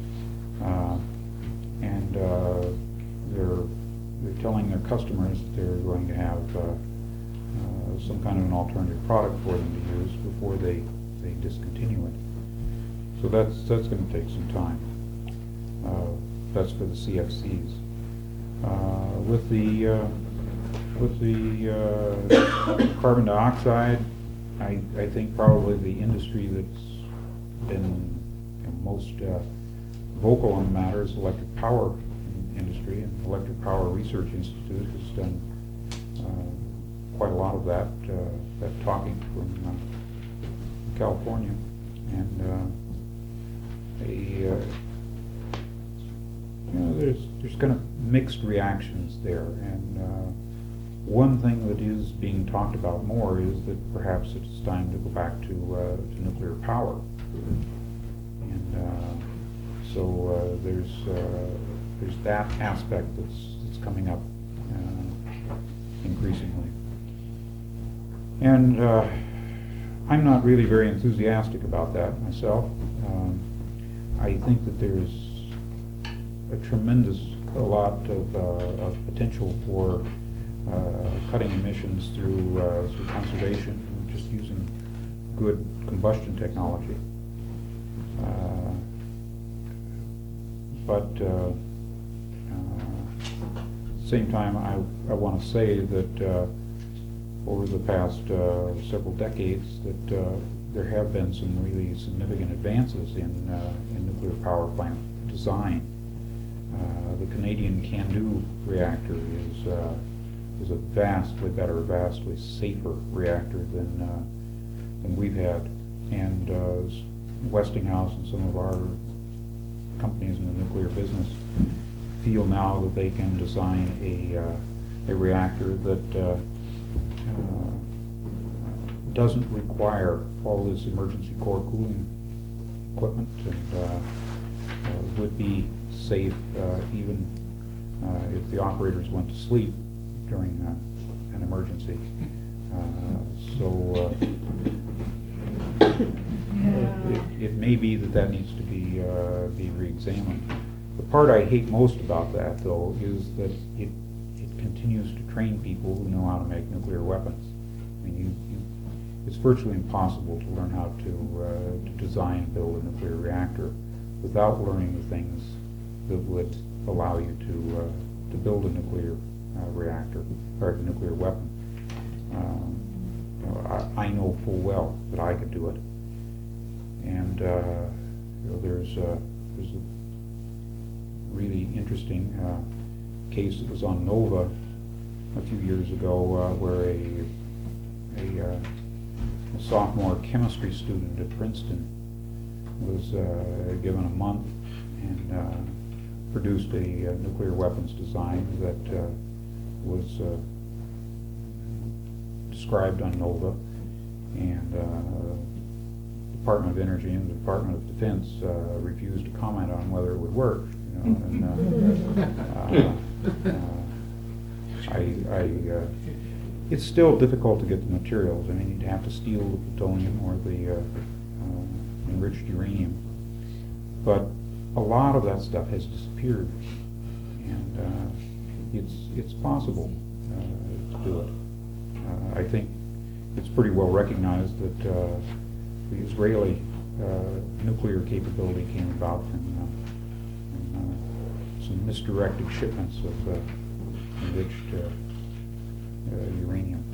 and they're telling their customers that they're going to have some kind of an alternative product for them to use before they discontinue it. So that's going to take some time. That's for the CFCs. With the carbon dioxide, I think probably the industry that's been most vocal on the matter is electric power industry, and Electric Power Research Institute has done quite a lot of that talking from California, and there's kind of mixed reactions there, and one thing that is being talked about more is that perhaps it's time to go back to nuclear power, and so there's that aspect that's coming up increasingly, and I'm not really very enthusiastic about that myself. I think that there's a lot of potential for cutting emissions through conservation, just using good combustion technology. But at the same time, I want to say that over the past several decades that there have been some really significant advances in nuclear power plant design. The Canadian Canadian CANDU reactor is a vastly better, vastly safer reactor than we've had. And Westinghouse and some of our companies in the nuclear business feel now that they can design a reactor that doesn't require all this emergency core cooling equipment and would be safe even if the operators went to sleep during an emergency. It may be that needs to be re-examined. The part I hate most about that, though, is that it continues to train people who know how to make nuclear weapons. I mean, it's virtually impossible to learn how to design and build a nuclear reactor without learning the things that would allow you to build a nuclear reactor or a nuclear weapon. I know full well that I could do it, and there's a really interesting case that was on Nova a few years ago where a sophomore chemistry student at Princeton was given a month and produced a nuclear weapons design that was described on Nova, and the Department of Energy and the Department of Defense refused to comment on whether it would work. It's still difficult to get the materials. I mean, you'd have to steal the plutonium or the enriched uranium, but a lot of that stuff has disappeared, and it's possible to do it. I think it's pretty well recognized that the Israeli nuclear capability came about from some misdirected shipments of enriched uranium.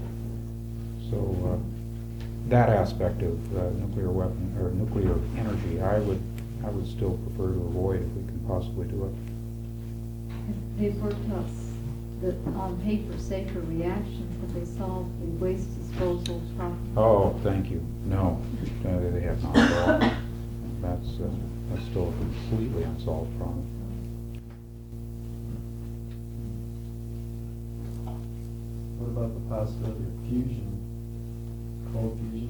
So that aspect of nuclear weapon or nuclear energy, I would still prefer to avoid if we can possibly do it. They've worked on paper safer reactions, but they solved the waste disposal problem. Oh, thank you. No, they have not at all. That's still a completely unsolved problem. What about the possibility of fusion, cold fusion?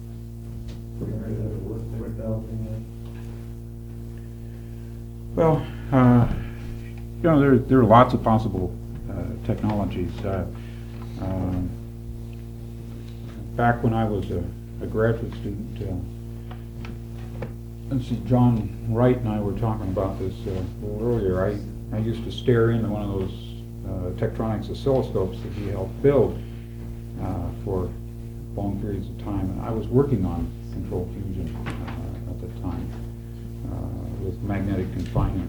They're developing it. Well, there are lots of possible technologies. Back when I was a graduate student, let's see, John Wright and I were talking about this a little earlier. I used to stare into one of those Tektronix oscilloscopes that he helped build for long periods of time, and I was working on controlled fusion at the time with magnetic confinement.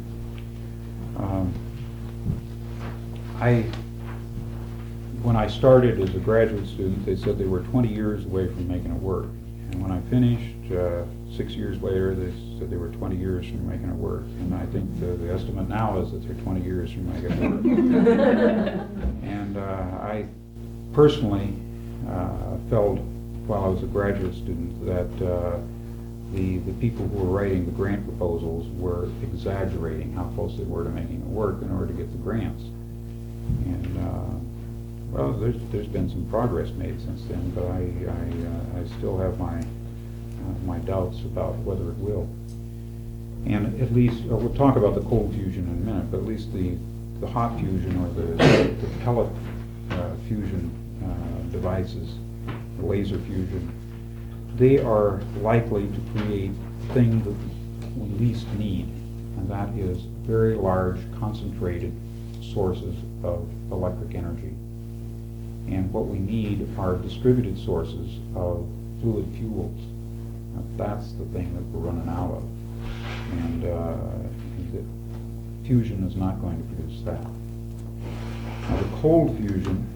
When I started as a graduate student, they said they were 20 years away from making it work. And when I finished, 6 years later, they said they were 20 years from making it work. And I think the estimate now is that they're 20 years from making it work. And I personally felt, while I was a graduate student, that the people who were writing the grant proposals were exaggerating how close they were to making it work in order to get the grants. And well, there's been some progress made since then, but I still have my doubts about whether it will. And at least we'll talk about the cold fusion in a minute, but at least the hot fusion or the pellet fusion devices, the laser fusion, they are likely to create the thing that we least need, and that is very large concentrated sources of electric energy. And what we need are distributed sources of fluid fuels. Now, that's the thing that we're running out of. And the fusion is not going to produce that. Now, the cold fusion,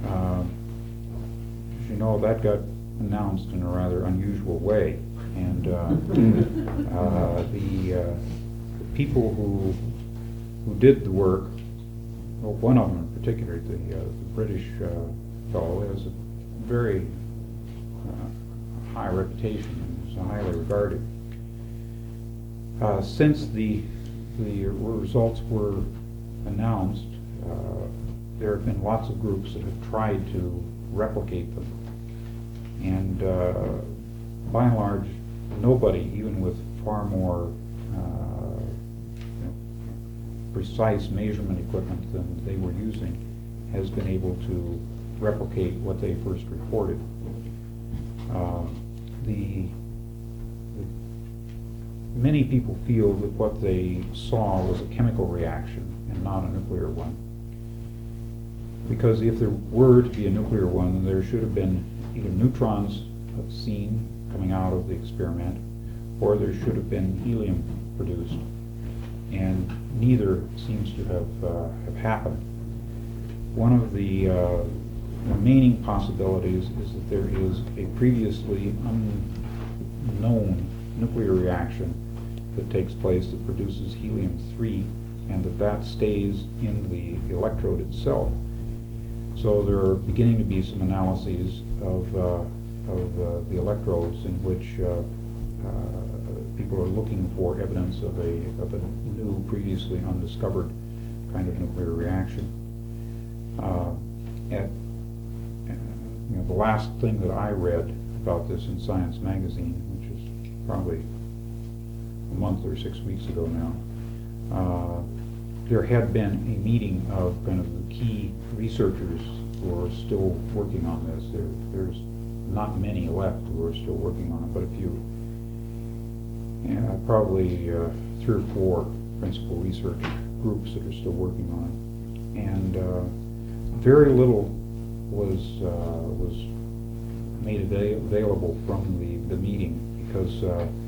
as you know, that got announced in a rather unusual way. And the people who who did the work, well, one of them in particular, the British fellow, has a very high reputation and is highly regarded. Since the results were announced, there have been lots of groups that have tried to replicate them. And by and large, nobody, even with far more precise measurement equipment than they were using, has been able to replicate what they first reported. Many people feel that what they saw was a chemical reaction and not a nuclear one. Because if there were to be a nuclear one, there should have been either neutrons seen coming out of the experiment, or there should have been helium produced. And neither seems to have happened. One of the remaining possibilities is that there is a previously unknown nuclear reaction that takes place that produces helium-3, and that stays in the electrode itself. So there are beginning to be some analyses of the electrodes in which people are looking for evidence of a new, previously undiscovered kind of nuclear reaction. The last thing that I read about this in Science magazine, which is probably a month or 6 weeks ago now, there had been a meeting of kind of the key researchers who are still working on this. There's not many left who are still working on it, but a few. Probably 3 or 4 principal research groups that are still working on it. And very little was made available from the meeting, because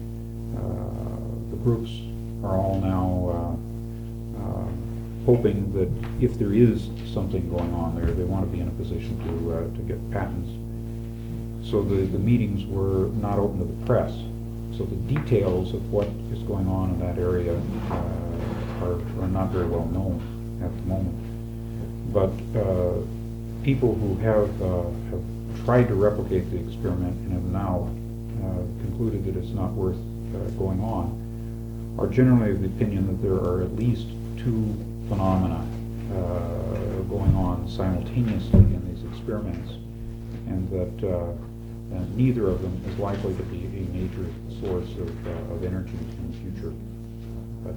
the groups are all now hoping that if there is something going on there, they want to be in a position to get patents. So the meetings were not open to the press. So the details of what is going on in that area are not very well known at the moment. But people who have tried to replicate the experiment and have now concluded that it's not worth going on are generally of the opinion that there are at least 2 phenomena going on simultaneously in these experiments, and that neither of them is likely to be a major source of energy in the future. But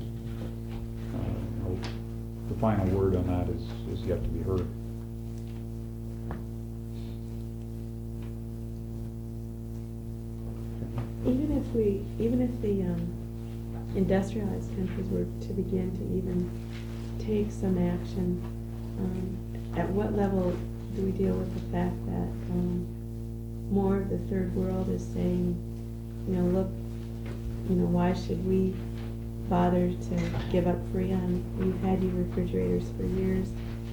the final word on that is yet to be heard. Even if the industrialized countries were to begin to even take some action, at what level do we deal with the fact that more of the third world is saying, look, why should we bother to give up Freon? We've had your refrigerators for years.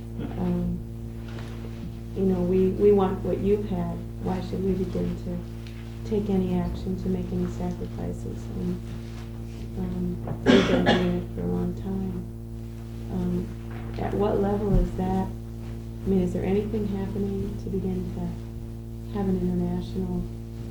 We want what you've had. Why should we begin to take any action to make any sacrifices? And we've been doing it for a long time. At what level is that? I mean, is there anything happening to begin to have an international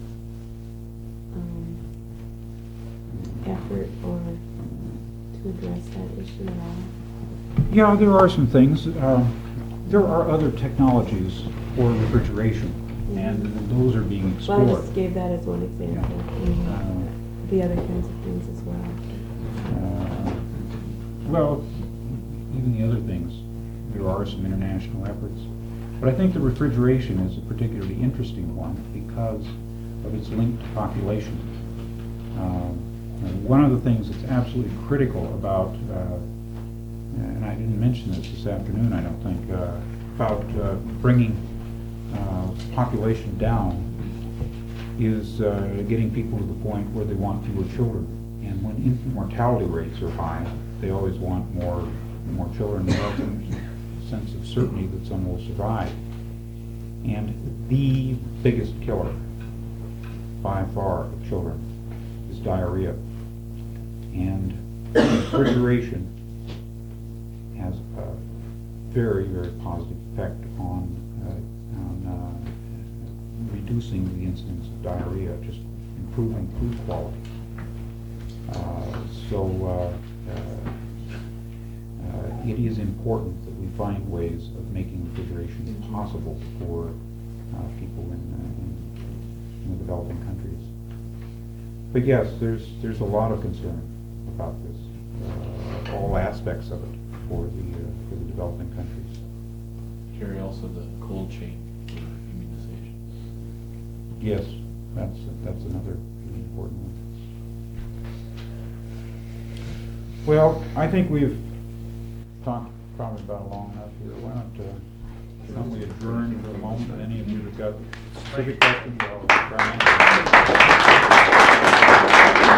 effort or to address that issue at all? Yeah, there are some things. There are other technologies for refrigeration, and those are being explored. Well, I just gave that as one example. The other kinds of things as well. Well, even the other things, there are some international efforts. But I think the refrigeration is a particularly interesting one because of its link to population. One of the things that's absolutely critical about, and I didn't mention this afternoon, I don't think, about bringing population down is getting people to the point where they want fewer children. And when infant mortality rates are high, they always want more children. They have a sense of certainty that some will survive. And the biggest killer, by far, of children is diarrhea. And refrigeration very, very positive effect on reducing the incidence of diarrhea, just improving food quality. It is important that we find ways of making refrigeration possible for people in the developing countries. But yes, there's a lot of concern about this, all aspects of it for the developing countries. Carry also the cold chain for immunization. Yes, that's another really important one. Well, I think we've talked probably about long enough here. Why don't we adjourn for a moment? Any of you that got specific questions, I'll try and answer.